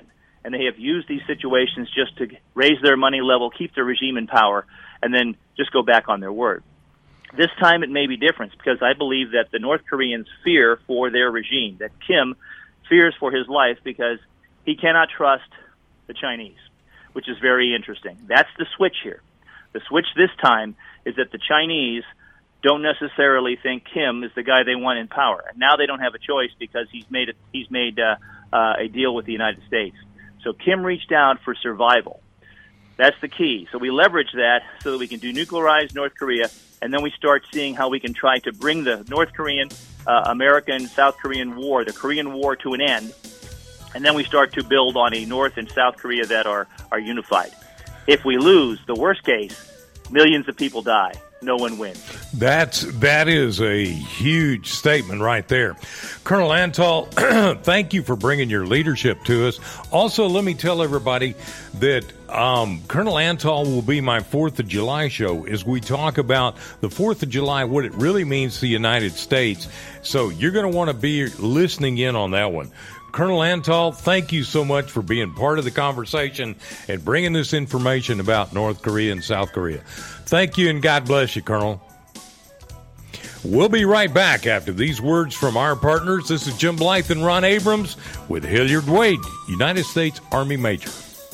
G: and they have used these situations just to raise their money level, keep the regime in power, and then just go back on their word. This time it may be different because I believe that the North Koreans fear for their regime, that Kim fears for his life because he cannot trust the Chinese, which is very interesting. That's the switch here. The switch this time is that the Chinese don't necessarily think Kim is the guy they want in power. And now they don't have a choice because he's made a, he's made uh, uh, a deal with the United States. So Kim reached out for survival. That's the key. So we leverage that so that we can denuclearize North Korea, and then we start seeing how we can try to bring the North Korean, uh, American, South Korean war, the Korean War, to an end. And then we start to build on a North and South Korea that are, are unified. If we lose, the worst case, millions of people die. No one wins.
B: That's that is a huge statement right there. Colonel Antal, thank you for bringing your leadership to us. Also, let me tell everybody that um, Colonel Antal will be my fourth of July show as we talk about the fourth of July, what it really means to the United States. So you're going to want to be listening in on that one. Colonel Antal, thank you so much for being part of the conversation and bringing this information about North Korea and South Korea. Thank you, and God bless you, Colonel. We'll be right back after these words from our partners. This is Jim Blythe and Ron Abrams with Hilliard Wade, United States Army Major.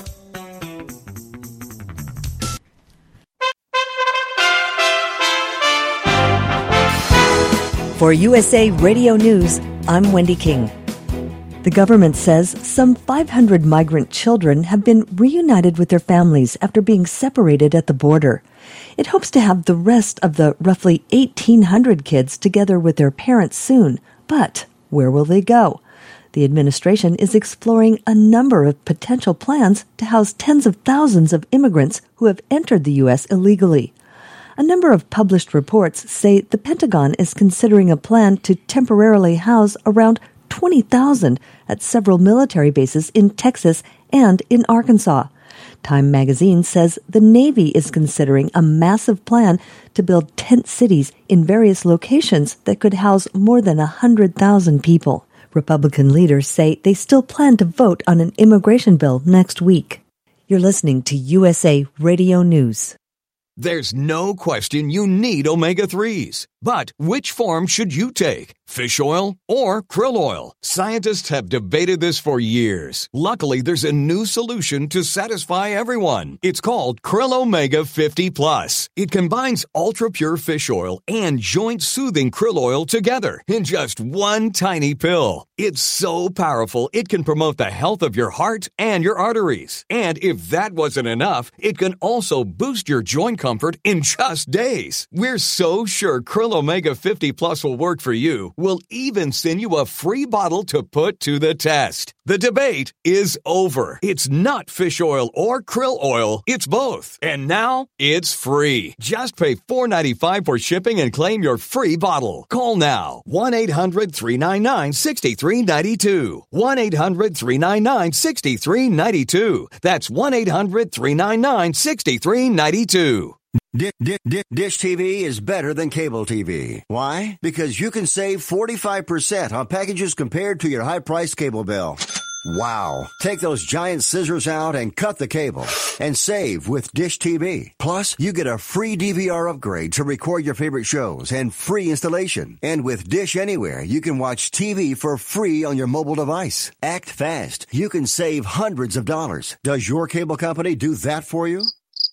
I: For U S A Radio News, I'm Wendy King. The government says some five hundred migrant children have been reunited with their families after being separated at the border. It hopes to have the rest of the roughly eighteen hundred kids together with their parents soon. But where will they go? The administration is exploring a number of potential plans to house tens of thousands of immigrants who have entered the U S illegally. A number of published reports say the Pentagon is considering a plan to temporarily house around twenty thousand at several military bases in Texas and in Arkansas. Time magazine says the Navy is considering a massive plan to build tent cities in various locations that could house more than one hundred thousand people. Republican leaders say they still plan to vote on an immigration bill next week. You're listening to U S A Radio News.
L: There's no question you need omega threes. But which form should you take? Fish oil or krill oil? Scientists have debated this for years. Luckily, there's a new solution to satisfy everyone. It's called Krill Omega fifty plus. It combines ultra-pure fish oil and joint-soothing krill oil together in just one tiny pill. It's so powerful, it can promote the health of your heart and your arteries. And if that wasn't enough, it can also boost your joint comfort in just days. We're so sure Krill Omega fifty plus will work for you. We'll even send you a free bottle to put to the test. The debate is over. It's not fish oil or krill oil. It's both. And now it's free. Just pay four dollars and ninety-five cents for shipping and claim your free bottle. Call now. one eight hundred three nine nine six three nine two. one eight hundred three nine nine six three nine two. That's one eight hundred three nine nine six three nine two.
M: Dish, dish, dish T V is better than cable T V. Why? Because you can save forty-five percent on packages compared to your high-priced cable bill. Wow. Take those giant scissors out and cut the cable and save with Dish T V. Plus, you get a free D V R upgrade to record your favorite shows and free installation. And with Dish Anywhere, you can watch T V for free on your mobile device. Act fast. You can save hundreds of dollars. Does your cable company do that for you?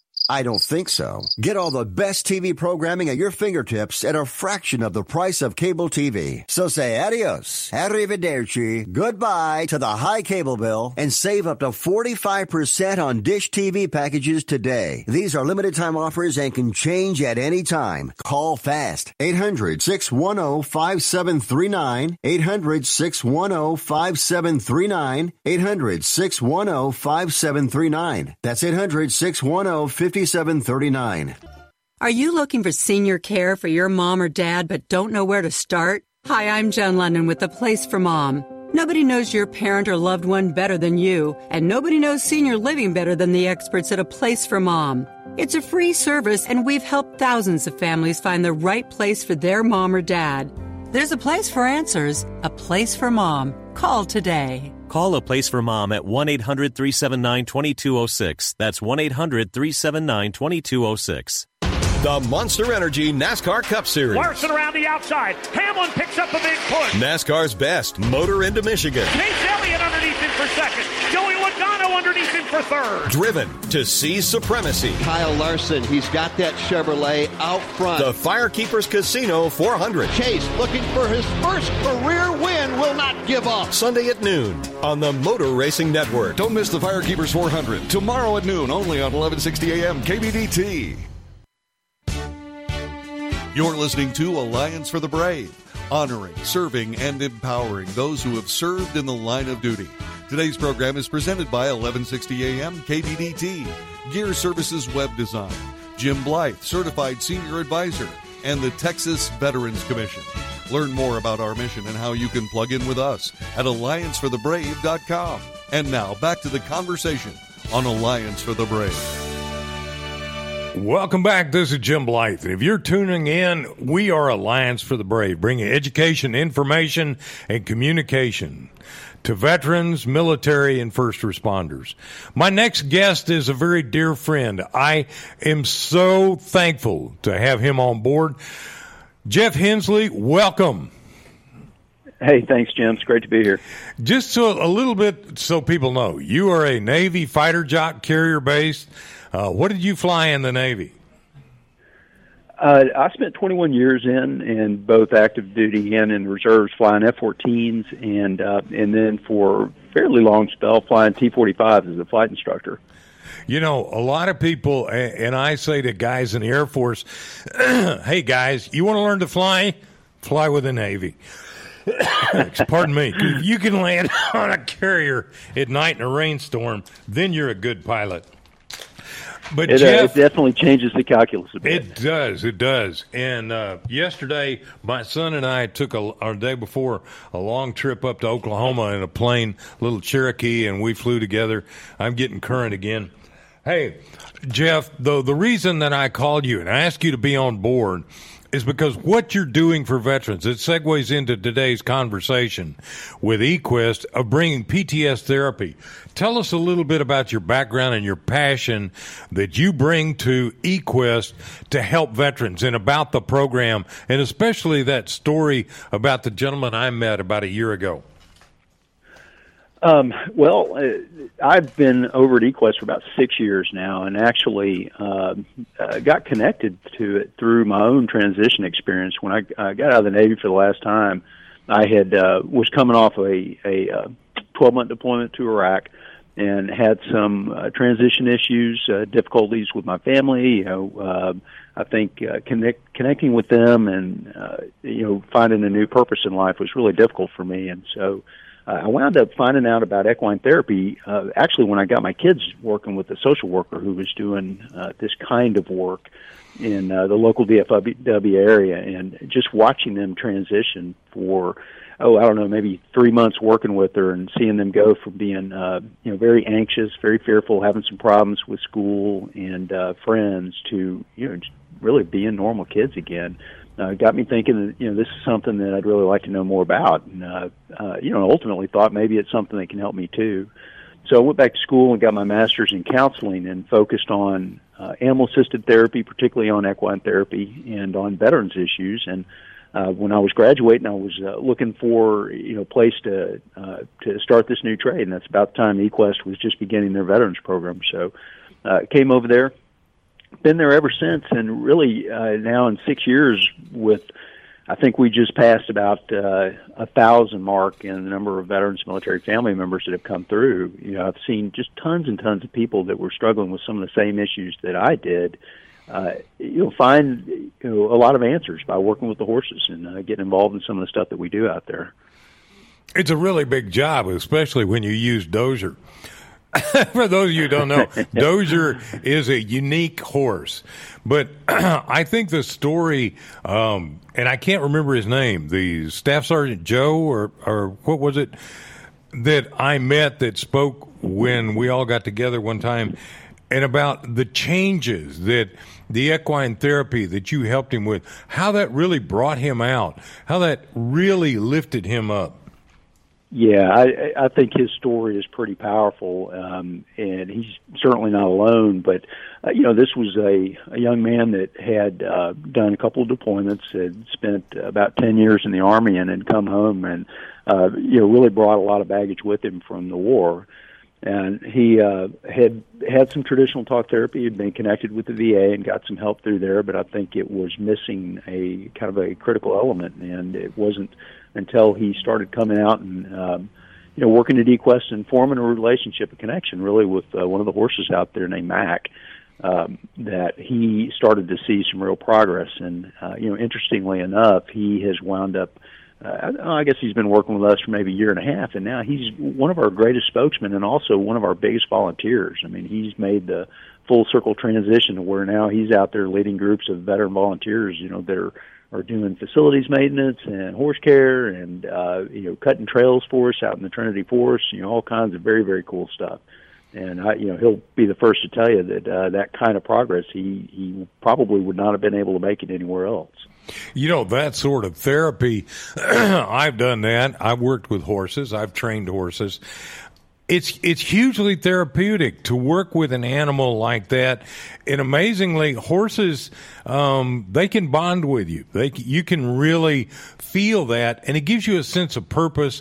M: I don't think so. Get all the best T V programming at your fingertips at a fraction of the price of cable T V. So say adios, arrivederci, goodbye to the high cable bill and save up to forty-five percent on Dish T V packages today. These are limited time offers and can change at any time. Call fast. eight hundred six one zero five seven three nine. eight hundred six one zero five seven three nine. eight hundred six one zero five seven three nine. That's eight hundred six one zero five seven three nine.
N: Are you looking for senior care for your mom or dad but don't know where to start? Hi, I'm Jen London with The Place for Mom. Nobody knows your parent or loved one better than you, and nobody knows senior living better than the experts at A Place for Mom. It's a free service, and we've helped thousands of families find the right place for their mom or dad. There's a place for answers, a place for mom. Call today.
O: Call A Place for Mom at one eight hundred three seven nine two two zero six. That's one eight hundred three seven nine two two zero six.
P: The Monster Energy NASCAR Cup Series.
Q: Larson around the outside. Hamlin picks up a big push.
P: NASCAR's best motor into Michigan.
Q: Chase Elliott underneath him for second. Joey Logano underneath him for third.
P: Driven to seize supremacy.
X: Kyle Larson, he's got that Chevrolet out front.
P: The Firekeepers Casino four hundred.
X: Chase, looking for his first career win, will not give up.
P: Sunday at noon on the Motor Racing Network.
A: Don't miss the Firekeepers four hundred. Tomorrow at noon, only on eleven sixty A M K B D T. You're listening to Alliance for the Brave, honoring, serving, and empowering those who have served in the line of duty. Today's program is presented by eleven sixty A M K B D T, Gear Services Web Design, Jim Blythe, Certified Senior Advisor, and the Texas Veterans Commission. Learn more about our mission and how you can plug in with us at alliance for the brave dot com. And now, back to the conversation on Alliance for the Brave.
B: Welcome back. This is Jim Blythe. And if you're tuning in, we are Alliance for the Brave, bringing education, information, and communication to veterans, military, and first responders. My next guest is a very dear friend. I am so thankful to have him on board. Jeff Hensley, welcome.
Y: Hey, thanks, Jim. It's great to be here.
B: Just so a little bit so people know, you are a Navy fighter jet carrier based. Uh, what did you fly in the Navy?
Y: Uh, I spent twenty-one years in, in both active duty and in reserves, flying F fourteens, and uh, and then for a fairly long spell, flying T forty-fives as a flight instructor.
B: You know, a lot of people, and I say to guys in the Air Force, hey, guys, you want to learn to fly? Fly with the Navy. Pardon me. If you can land on a carrier at night in a rainstorm, then you're a good pilot. But
Y: it,
B: Jeff,
Y: uh, it definitely changes the calculus a bit.
B: It does. It does. And uh, yesterday, my son and I took, a, our day before, a long trip up to Oklahoma in a plane, little Cherokee, and we flew together. I'm getting current again. Hey, Jeff, the, the reason that I called you and I asked you to be on board is because what you're doing for veterans, it segues into today's conversation with eQuest of bringing P T S therapy. Tell us a little bit about your background and your passion that you bring to eQuest to help veterans and about the program, and especially that story about the gentleman I met about a year ago.
Y: Um, well, uh, I've been over at eQuest for about six years now, and actually uh, uh, got connected to it through my own transition experience. When I uh, got out of the Navy for the last time, I had uh, was coming off a a twelve-month deployment to Iraq, and had some uh, transition issues, uh, difficulties with my family. You know, uh, I think uh, connect, connecting with them and uh, you know finding a new purpose in life was really difficult for me, and so. Uh, I wound up finding out about equine therapy uh, actually when I got my kids working with a social worker who was doing uh, this kind of work in uh, the local D F W area, and just watching them transition for, oh, I don't know, maybe three months working with her and seeing them go from being, uh, you know, very anxious, very fearful, having some problems with school and uh, friends to, you know, just really being normal kids again. Uh, got me thinking that, you know, this is something that I'd really like to know more about. And, uh, uh, you know, ultimately thought maybe it's something that can help me too. So I went back to school and got my master's in counseling and focused on uh, animal-assisted therapy, particularly on equine therapy and on veterans issues. And uh, when I was graduating, I was uh, looking for, you know, a place to, uh, to start this new trade. And that's about the time eQuest was just beginning their veterans program. So uh, came over there. Been there ever since, and really uh, now in six years with, I think we just passed about uh, a thousand mark in the number of veterans, military family members that have come through. You know, I've seen just tons and tons of people that were struggling with some of the same issues that I did. Uh, you'll find you know, a lot of answers by working with the horses and uh, getting involved in some of the stuff that we do out there.
B: It's a really big job, especially when you use Dozier. For those of you who don't know, Dozier is a unique horse. But I think the story, um, and I can't remember his name, the Staff Sergeant Joe, or, or what was it, that I met that spoke when we all got together one time, and about the changes that the equine therapy that you helped him with, how that really brought him out, how that really lifted him up.
Y: Yeah, I, I think his story is pretty powerful, um, and he's certainly not alone. But uh, you know, this was a, a young man that had uh, done a couple of deployments, had spent about ten years in the Army, and had come home, and uh, you know, really brought a lot of baggage with him from the war. And he uh, had had some traditional talk therapy. He'd been connected with the V A and got some help through there, but I think it was missing a kind of a critical element, and it wasn't until he started coming out and um, you know, working at eQuest and forming a relationship, a connection, really, with uh, one of the horses out there named Mac, um, that he started to see some real progress. And uh, you know, interestingly enough, he has wound up. Uh, I guess he's been working with us for maybe a year and a half, and now he's one of our greatest spokesmen and also one of our biggest volunteers. I mean, he's made the full circle transition to where now he's out there leading groups of veteran volunteers, you know, that are, are doing facilities maintenance and horse care and, uh, you know, cutting trails for us out in the Trinity Forest, you know, all kinds of very, very cool stuff. And, I, you know, he'll be the first to tell you that uh, that kind of progress, he, he probably would not have been able to make it anywhere else.
B: You know, that sort of therapy, I've done that. I've worked with horses. I've trained horses. It's it's hugely therapeutic to work with an animal like that. And amazingly, horses, um, they can bond with you. They you can really feel that, and it gives you a sense of purpose.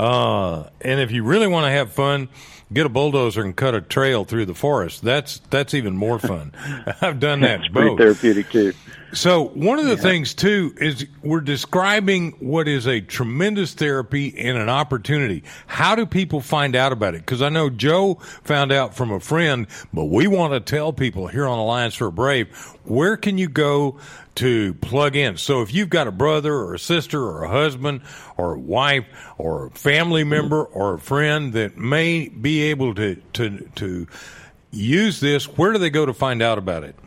B: Uh, and if you really want to have fun, get a bulldozer and cut a trail through the forest. That's that's even more fun. I've done that.
Y: It's
B: both.
Y: pretty therapeutic too.
B: So one of the
Y: yeah.
B: things, too, is we're describing what is a tremendous therapy and an opportunity. How do people find out about it? Because I know Joe found out from a friend, but we want to tell people here on Alliance for a Brave, where can you go to plug in? So if you've got a brother or a sister or a husband or a wife or a family member or a friend that may be able to, to, to use this, where do they go to find out about it?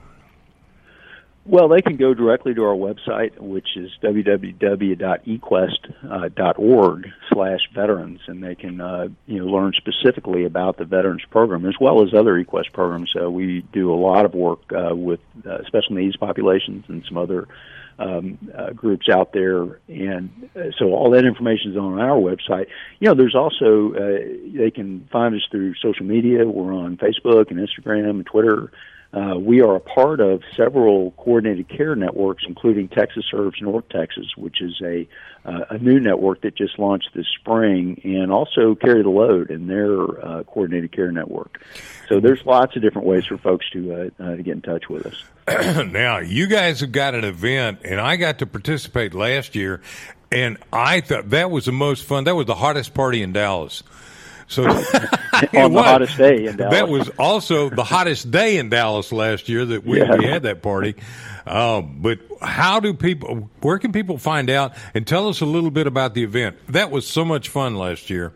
Y: Well, they can go directly to our website, which is w w w dot e quest dot org slash veterans, and they can uh, you know, learn specifically about the Veterans Program as well as other eQuest programs. Uh, we do a lot of work uh, with uh, special needs populations and some other um, uh, groups out there, and uh, so all that information is on our website. You know, there's also uh, they can find us through social media. We're on Facebook and Instagram and Twitter. Uh, we are a part of several coordinated care networks, including Texas Serves North Texas, which is a uh, a new network that just launched this spring, and also Carry the Load in their uh, coordinated care network. So there's lots of different ways for folks to uh, uh, to get in touch with us.
B: Now, you guys have got an event, and I got to participate last year, and I thought that was the most fun. That was the hottest party in Dallas. So
Y: on the
B: was.
Y: hottest day in Dallas.
B: That was also the hottest day in Dallas last year that we,
Y: yeah.
B: we had that party. Uh, but how do people, where can people find out? And tell us a little bit about the event. That was so much fun last year.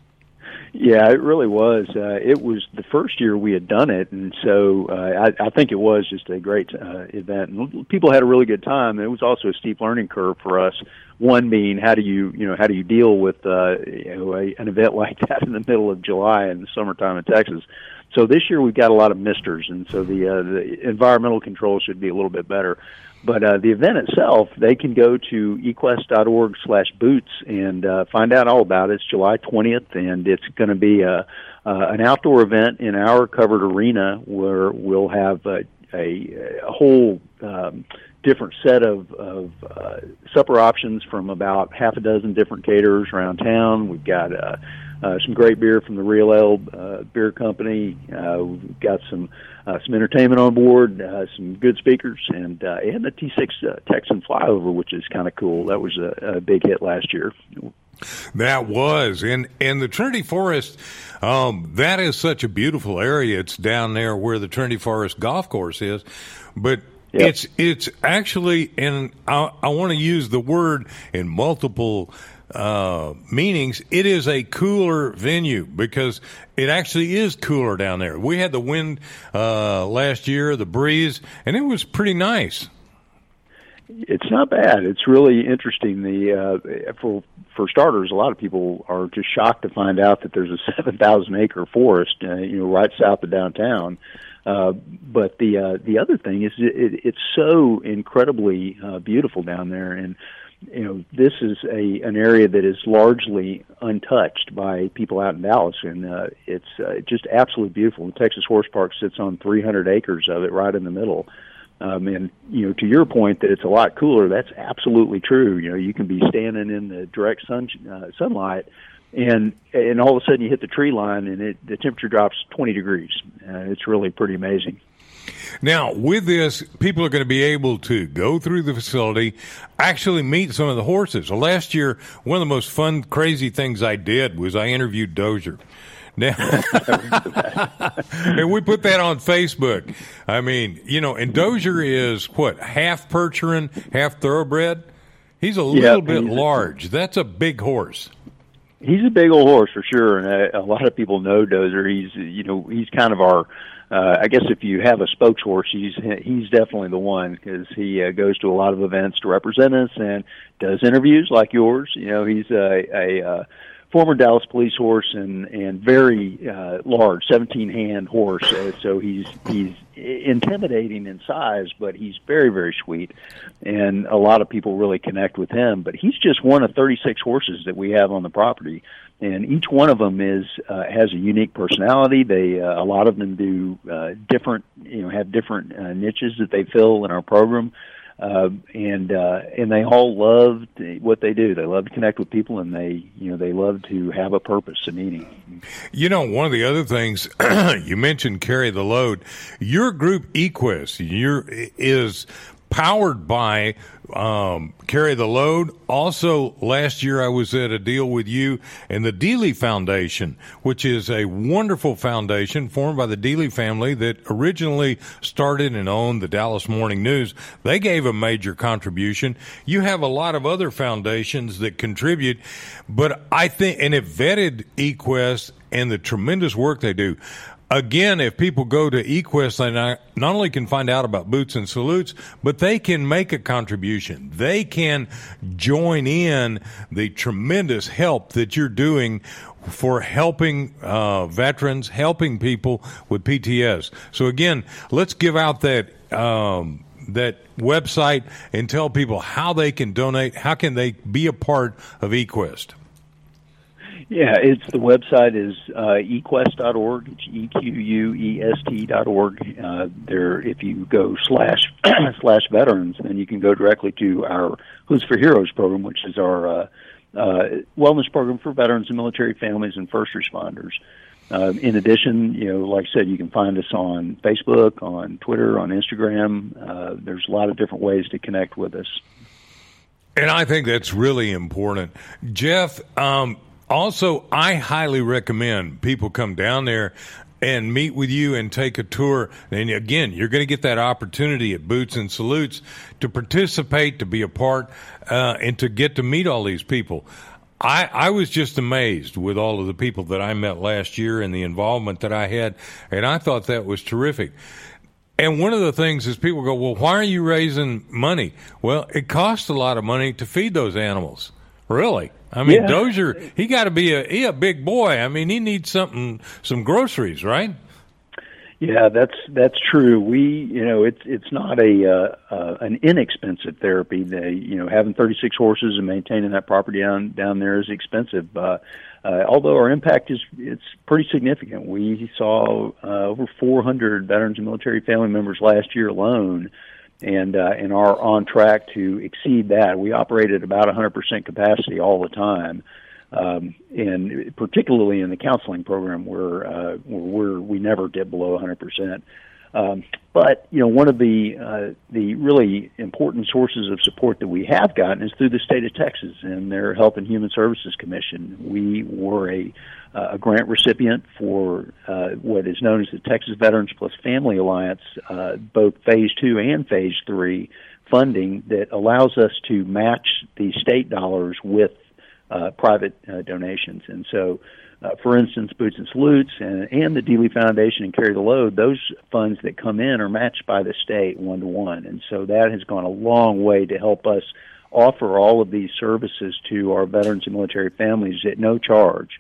Y: Yeah, it really was. Uh, it was the first year we had done it, and so uh, I, I think it was just a great uh, event. And people had a really good time. And it was also a steep learning curve for us. One being, how do you, you know, how do you deal with uh, you know, a, an event like that in the middle of July in the summertime in Texas? So this year we've got a lot of misters, and so the uh, the environmental control should be a little bit better. But uh, the event itself, they can go to e quest dot org slash boots and uh, find out all about it. It's July twentieth, and it's going to be a, uh, an outdoor event in our covered arena where we'll have a, a, a whole um, different set of, of uh, supper options from about half a dozen different caterers around town. We've got uh, uh, some great beer from the Real Ale uh, Beer Company. Uh, we've got some uh, some entertainment on board, uh, some good speakers, and uh, and the T six uh, Texan Flyover, which is kind of cool. That was a, a big hit last year.
B: That was, and and the Trinity Forest, um, that is such a beautiful area. It's down there where the Trinity Forest Golf Course is, but yep. it's it's actually, and I, I want to use the word in multiple uh, meanings. It is a cooler venue because it actually is cooler down there. We had the wind uh, last year, the breeze, and it was pretty nice.
Y: It's not bad. It's really interesting. The uh, for for starters, a lot of people are just shocked to find out that there's a seven thousand acre forest, uh, you know, right south of downtown. Uh, but the uh, the other thing is, it, it's so incredibly uh, beautiful down there, and you know, this is a an area that is largely untouched by people out in Dallas, and uh, it's uh, just absolutely beautiful. The Texas Horse Park sits on three hundred acres of it, right in the middle. Um, and you know, to your point that it's a lot cooler, that's absolutely true. You know, you can be standing in the direct sun uh, sunlight, and and all of a sudden you hit the tree line, and it, the temperature drops twenty degrees. Uh, it's really pretty amazing.
B: Now, with this, people are going to be able to go through the facility, actually meet some of the horses. Well, last year, one of the most fun, crazy things I did was I interviewed Dozier. Now, and we put that on Facebook. I mean, you know, and Dozier is, what, half Percheron, half thoroughbred? He's a little
Y: yep,
B: bit large. That's a big horse.
Y: He's a big old horse for sure, and a, a lot of people know Dozier. He's, you know, he's kind of our, uh, I guess if you have a spokes horse, he's he's definitely the one, because he uh, goes to a lot of events to represent us and does interviews like yours. You know, he's a, a uh, former Dallas police horse and and very uh, large, seventeen hand horse. Uh, so he's he's intimidating in size, but he's very, very sweet, and a lot of people really connect with him. But he's just one of thirty-six horses that we have on the property, and each one of them is uh, has a unique personality. They uh, a lot of them do uh, different, you know, have different uh, niches that they fill in our program. Uh, and uh, and they all love what they do. They love to connect with people, and they you know they love to have a purpose, a meaning.
B: You know, one of the other things you mentioned, Carry the Load. Your group Equus, your is powered by um, Carry the Load. Also, last year I was at a deal with you and the Dealey Foundation, which is a wonderful foundation formed by the Dealey family that originally started and owned the Dallas Morning News. They gave a major contribution. You have a lot of other foundations that contribute, but I think, and have vetted Equus and the tremendous work they do. Again, if people go to Equus, they not, not only can find out about Boots and Salutes, but they can make a contribution. They can join in the tremendous help that you're doing for helping uh, veterans, helping people with P T S. So again, let's give out that um, that website and tell people how they can donate. How can they be a part of Equus?
Y: Yeah, it's the website is uh, equest dot org. It's E Q U E S T dot org. Uh, there, if you go slash slash veterans, then you can go directly to our Hoods for Heroes program, which is our uh, uh, wellness program for veterans and military families and first responders. Uh, in addition, you know, like I said, you can find us on Facebook, on Twitter, on Instagram. Uh, there's a lot of different ways to connect with us.
B: And I think that's really important. Jeff, um, also, I highly recommend people come down there and meet with you and take a tour. And again, you're going to get that opportunity at Boots and Salutes to participate, to be a part, uh, and to get to meet all these people. I, I was just amazed with all of the people that I met last year and the involvement that I had, and I thought that was terrific. And one of the things is people go, well, why are you raising money? Well, it costs a lot of money to feed those animals. Really? I mean, yeah. Dozier, he got to be a he a big boy. I mean, he needs something, some groceries, right?
Y: Yeah, that's that's true. We, you know, it's it's not a uh, uh, an inexpensive therapy. They, you know, having thirty-six horses and maintaining that property down down there is expensive. Uh, uh, although our impact is it's pretty significant. We saw uh, over four hundred veterans and military family members last year alone. And uh, and are on track to exceed that. We operate at about one hundred percent capacity all the time, um, and particularly in the counseling program, where uh, we're we never dip below one hundred percent. Um, but you know, one of the uh, the really important sources of support that we have gotten is through the state of Texas and their Health and Human Services Commission. We were a a grant recipient for uh, what is known as the Texas Veterans Plus Family Alliance, uh, both Phase Two and Phase Three funding that allows us to match the state dollars with uh, private uh, donations. And so, uh, for instance, Boots and Salutes and, and the Dealey Foundation and Carry the Load, those funds that come in are matched by the state one to one. And so that has gone a long way to help us offer all of these services to our veterans and military families at no charge.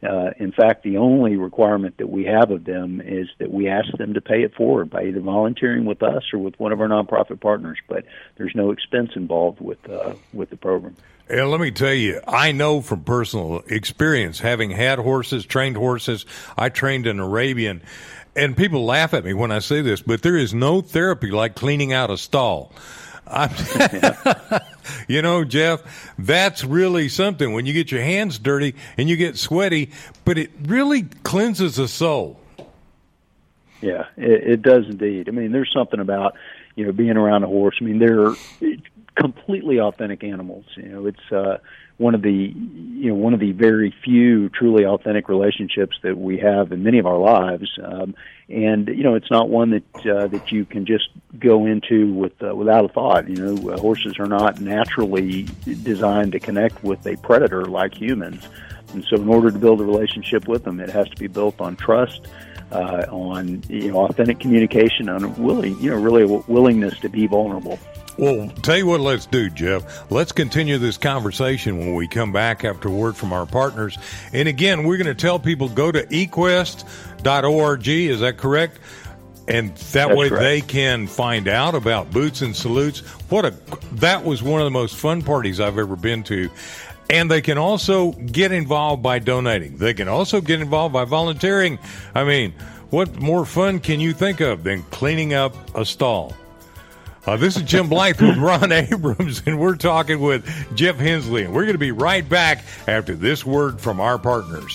Y: Uh, in fact, the only requirement that we have of them is that we ask them to pay it forward by either volunteering with us or with one of our nonprofit partners. But there's no expense involved with uh, with the program.
B: And let me tell you, I know from personal experience, having had horses, trained horses, I trained an Arabian, and people laugh at me when I say this, but there is no therapy like cleaning out a stall. I'm you know, Jeff, that's really something when you get your hands dirty and you get sweaty, but it really cleanses the soul.
Y: Yeah, it, it does indeed. I mean, there's something about, you know, being around a horse. I mean, they're completely authentic animals. You know, it's uh, one of the, you know, one of the very few truly authentic relationships that we have in many of our lives. Um, and you know, it's not one that uh, that you can just go into with uh, without a thought. You know, uh, horses are not naturally designed to connect with a predator like humans, and so in order to build a relationship with them, it has to be built on trust. Uh, on you know, authentic communication, on willing, you know, really a willingness to be vulnerable.
B: Well, tell you what, let's do, Jeff. Let's continue this conversation when we come back after word from our partners. And again, we're going to tell people go to equest dot org. Is that correct? And that
Y: That's
B: way
Y: correct.
B: they can find out about Boots and Salutes. What a that was one of the most fun parties I've ever been to. And they can also get involved by donating. They can also get involved by volunteering. I mean, what more fun can you think of than cleaning up a stall? Uh, this is Jim Blythe with Ron Abrams, and we're talking with Jeff Hensley. And we're going to be right back after this word from our partners.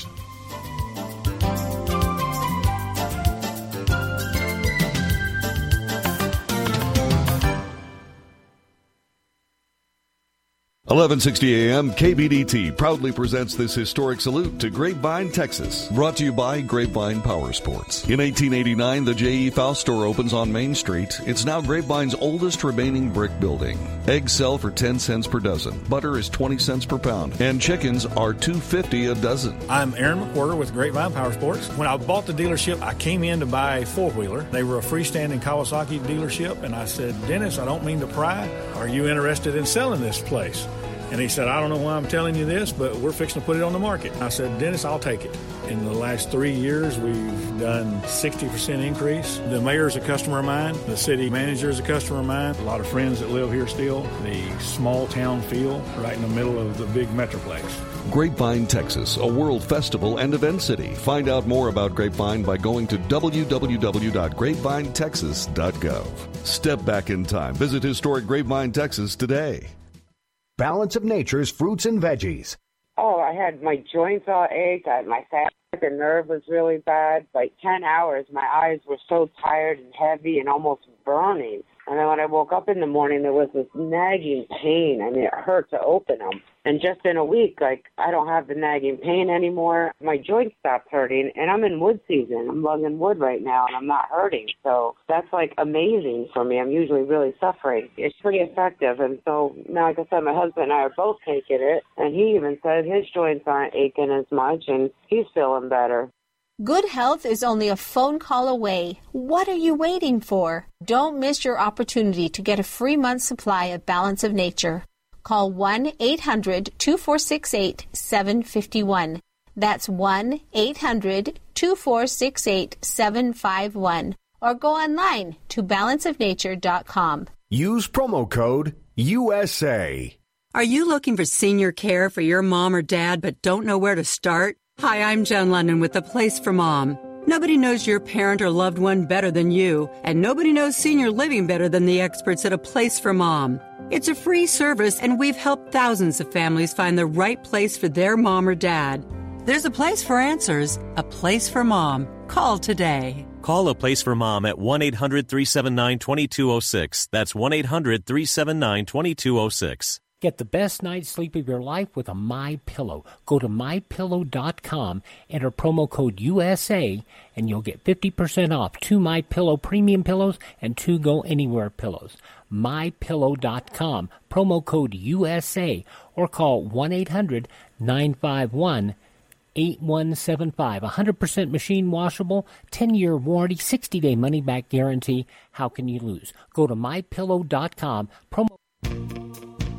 A: eleven sixty a.m. K B D T proudly presents this historic salute to Grapevine, Texas. Brought to you by Grapevine Power Sports. In eighteen eighty-nine, the J E. Faust store opens on Main Street. It's now Grapevine's oldest remaining brick building. Eggs sell for ten cents per dozen. Butter is twenty cents per pound. And chickens are two dollars and fifty cents a dozen.
C: I'm Aaron McWhorter with Grapevine Power Sports. When I bought the dealership, I came in to buy a four-wheeler. They were a freestanding Kawasaki dealership, and I said, Dennis, I don't mean to pry. Are you interested in selling this place? And he said, I don't know why I'm telling you this, but we're fixing to put it on the market. I said, Dennis, I'll take it. In the last three years, we've done sixty percent increase. The mayor is a customer of mine. The city manager is a customer of mine. A lot of friends that live here still. The small town feel right in the middle of the big metroplex.
A: Grapevine, Texas, a world festival and event city. Find out more about Grapevine by going to w w w dot grapevine texas dot gov. Step back in time. Visit historic Grapevine, Texas today.
D: Balance of Nature's fruits and veggies.
R: Oh, I had my joints all ached. I, my sciatic nerve was really bad. Like ten hours, my eyes were so tired and heavy and almost burning. And then when I woke up in the morning, there was this nagging pain. I mean, it hurt to open them. And just in a week, like, I don't have the nagging pain anymore. My joints stopped hurting, and I'm in wood season. I'm logging wood right now, and I'm not hurting. So that's, like, amazing for me. I'm usually really suffering. It's pretty effective. And so now, like I said, my husband and I are both taking it, and he even said his joints aren't aching as much, and he's feeling better.
S: Good health is only a phone call away. What are you waiting for? Don't miss your opportunity to get a free month supply of Balance of Nature. Call one eight hundred two four six eight seven five one. That's one eight hundred two four six eight seven five one. Or go online to balance of nature dot com.
D: Use promo code U S A.
N: Are you looking for senior care for your mom or dad but don't know where to start? Hi, I'm Jen London with The Place for Mom. Nobody knows your parent or loved one better than you, and nobody knows senior living better than the experts at A Place for Mom. It's a free service, and we've helped thousands of families find the right place for their mom or dad. There's a place for answers, a place for mom. Call today.
O: Call A Place for Mom at one eight hundred three seven nine two two zero six. That's one eight hundred three seven nine two two zero six.
T: Get the best night's sleep of your life with a MyPillow. Go to my pillow dot com, enter promo code U S A, and you'll get fifty percent off two MyPillow premium pillows and two Go Anywhere pillows. my pillow dot com, promo code U S A, or call one eight hundred nine five one eight one seven five. one hundred percent machine washable, ten-year warranty, sixty-day money-back guarantee. How can you lose? Go to my pillow dot com, promo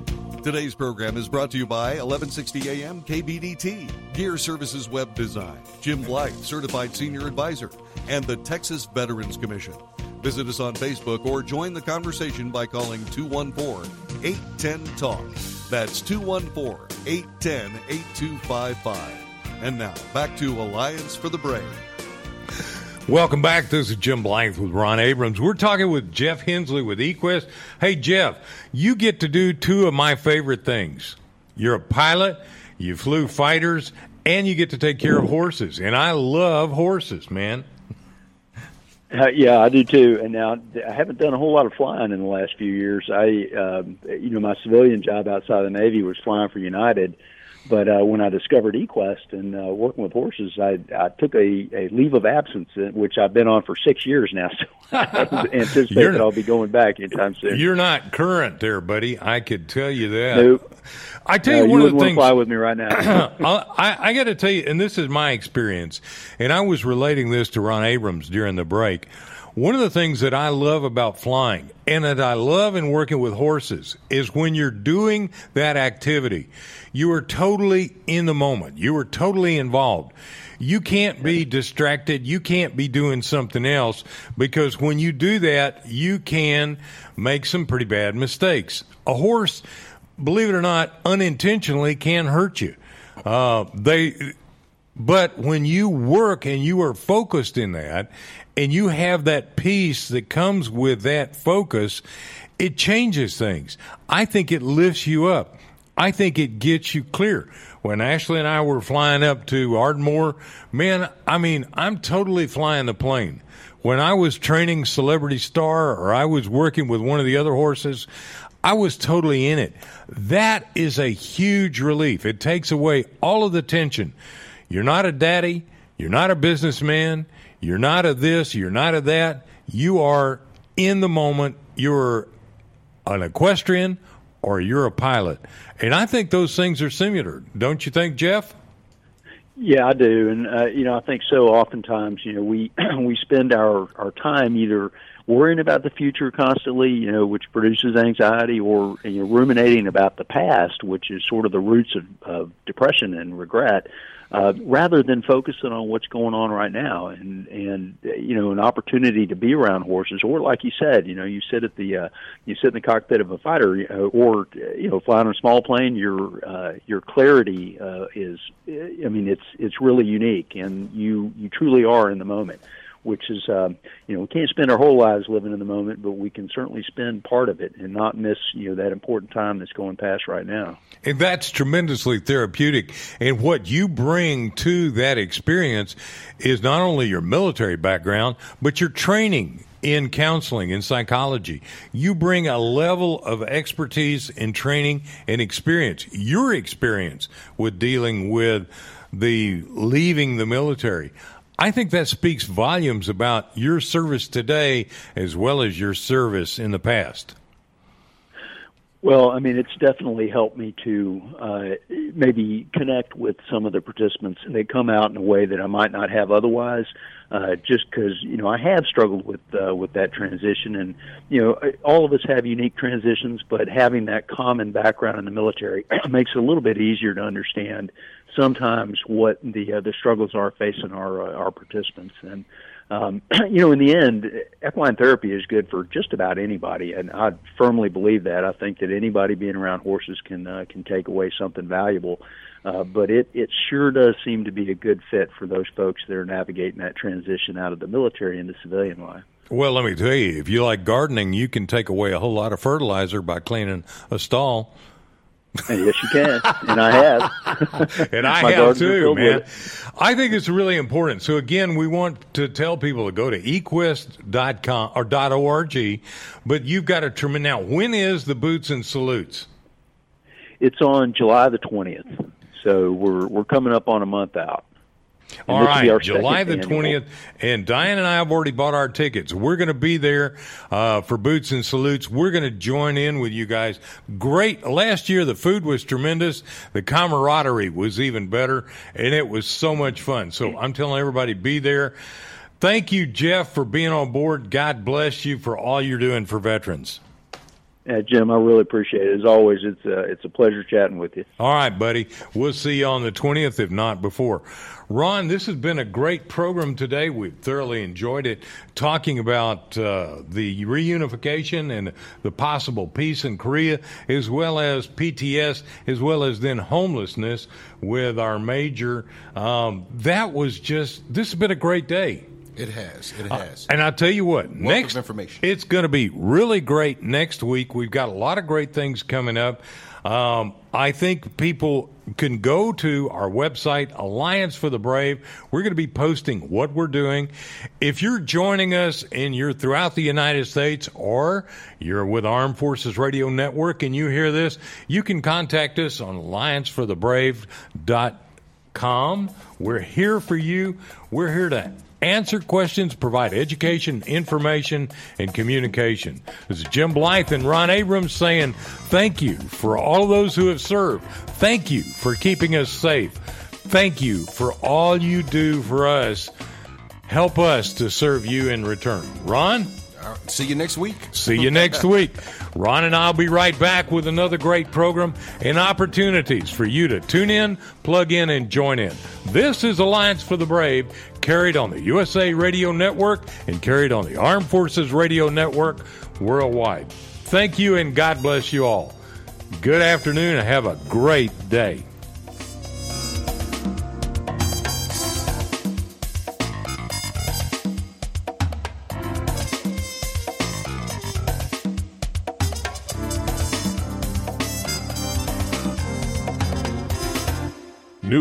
A: Today's program is brought to you by eleven sixty A M K B D T, Gear Services Web Design, Jim Blythe, Certified Senior Advisor, and the Texas Veterans Commission. Visit us on Facebook or join the conversation by calling two one four, eight one zero, talk. That's two one four, eight one zero, eight two five five. And now, back to Alliance for the Brave.
B: Welcome back. This is Jim Blythe with Ron Abrams. We're talking with Jeff Hensley with eQuest. Hey, Jeff, you get to do two of my favorite things. You're a pilot, you flew fighters, and you get to take care of horses. And I love horses, man.
Y: Uh, yeah, I do too. And now I haven't done a whole lot of flying in the last few years. I, um, you know, my civilian job outside the Navy was flying for United. But uh, when I discovered eQuest and uh, working with horses, I, I took a, a leave of absence, which I've been on for six years now. So I anticipate that I'll be going back anytime soon.
B: You're not current there, buddy. I could tell you that.
Y: Nope.
B: I tell you,
Y: uh,
B: one
Y: you
B: of the things.
Y: Fly with me right now.
B: I, I got to tell you, and this is my experience, and I was relating this to Ron Abrams during the break. One of the things that I love about flying and that I love in working with horses is when you're doing that activity, you are totally in the moment. You are totally involved. You can't be distracted. You can't be doing something else, because when you do that, you can make some pretty bad mistakes. A horse, believe it or not, unintentionally can hurt you. Uh, they, but when you work and you are focused in that, and you have that peace that comes with that focus, it changes things. I think it lifts you up. I think it gets you clear. When Ashley and I were flying up to Ardmore, man, I mean, I'm totally flying the plane. When I was training Celebrity Star or I was working with one of the other horses, I was totally in it. That is a huge relief. It takes away all of the tension. You're not a daddy. You're not a businessman. You're not a this, you're not a that. You are in the moment. You're an equestrian or you're a pilot. And I think those things are similar. Don't you think, Jeff?
Y: Yeah, I do. And, uh, you know, I think so oftentimes, you know, we we spend our, our time either worrying about the future constantly, you know, which produces anxiety, or you know, ruminating about the past, which is sort of the roots of, of depression and regret. Uh, rather than focusing on what's going on right now, and and you know, an opportunity to be around horses, or like you said, you know, you sit at the uh, you sit in the cockpit of a fighter, uh, or you know, flying on a small plane. Your uh, your clarity uh, is, I mean, it's it's really unique, and you you truly are in the moment. Which is, um, you know, we can't spend our whole lives living in the moment, but we can certainly spend part of it and not miss, you know, that important time that's going past right now.
B: And that's tremendously therapeutic. And what you bring to that experience is not only your military background, but your training in counseling and psychology. You bring a level of expertise and training and experience, your experience with dealing with the leaving the military. I think that speaks volumes about your service today as well as your service in the past.
Y: Well, I mean, it's definitely helped me to uh, maybe connect with some of the participants. They come out in a way that I might not have otherwise, uh, just because, you know, I have struggled with uh, with that transition. And, you know, all of us have unique transitions, but having that common background in the military makes it a little bit easier to understand sometimes what the uh, the struggles are facing our uh, our participants. And um, you know, in the end, equine therapy is good for just about anybody, and I firmly believe that. I think that anybody being around horses can uh, can take away something valuable. Uh, but it it sure does seem to be a good fit for those folks that are navigating that transition out of the military into civilian life.
B: Well, let me tell you, if you like gardening, you can take away a whole lot of fertilizer by cleaning a stall.
Y: Yes, you can, and I have.
B: And I have too, man. I think it's really important. So again, we want to tell people to go to equest dot com or .org, but you've got a tremendous. Now, when is the Boots and Salutes?
Y: It's on July the twentieth, so we're we're coming up on a month out. And
B: all right, July the twentieth, and Diane and I have already bought our tickets. We're going to be there uh, for Boots and Salutes. We're going to join in with you guys. Great. Last year, the food was tremendous. The camaraderie was even better, and it was so much fun. So I'm telling everybody, be there. Thank you, Jeff, for being on board. God bless you for all you're doing for veterans.
Y: Uh, Jim, I really appreciate it. As always, it's a, it's a pleasure chatting with you.
B: All right, buddy. We'll see you on the twentieth, if not before. Ron, this has been a great program today. We've thoroughly enjoyed it, talking about uh, the reunification and the possible peace in Korea, as well as P T S, as well as then homelessness with our major. Um, that was just, this has been a great day.
E: It has. It has.
B: Uh, and I'll tell you what,
E: Wealth
B: next
E: of information.
B: It's going to be really great next week. We've got a lot of great things coming up. Um, I think people can go to our website, Alliance for the Brave. We're going to be posting what we're doing. If you're joining us and you're throughout the United States, or you're with Armed Forces Radio Network and you hear this, you can contact us on alliance for the brave dot com. We're here for you. We're here to answer questions, provide education, information, and communication. This is Jim Blythe and Ron Abrams saying thank you for all of those who have served. Thank you for keeping us safe. Thank you for all you do for us. Help us to serve you in return. Ron?
E: See you next week.
B: See you next week. Ron and I will be right back with another great program and opportunities for you to tune in, plug in, and join in. This is Alliance for the Brave, carried on the U S A Radio Network and carried on the Armed Forces Radio Network worldwide. Thank you, and God bless you all. Good afternoon, and have a great day.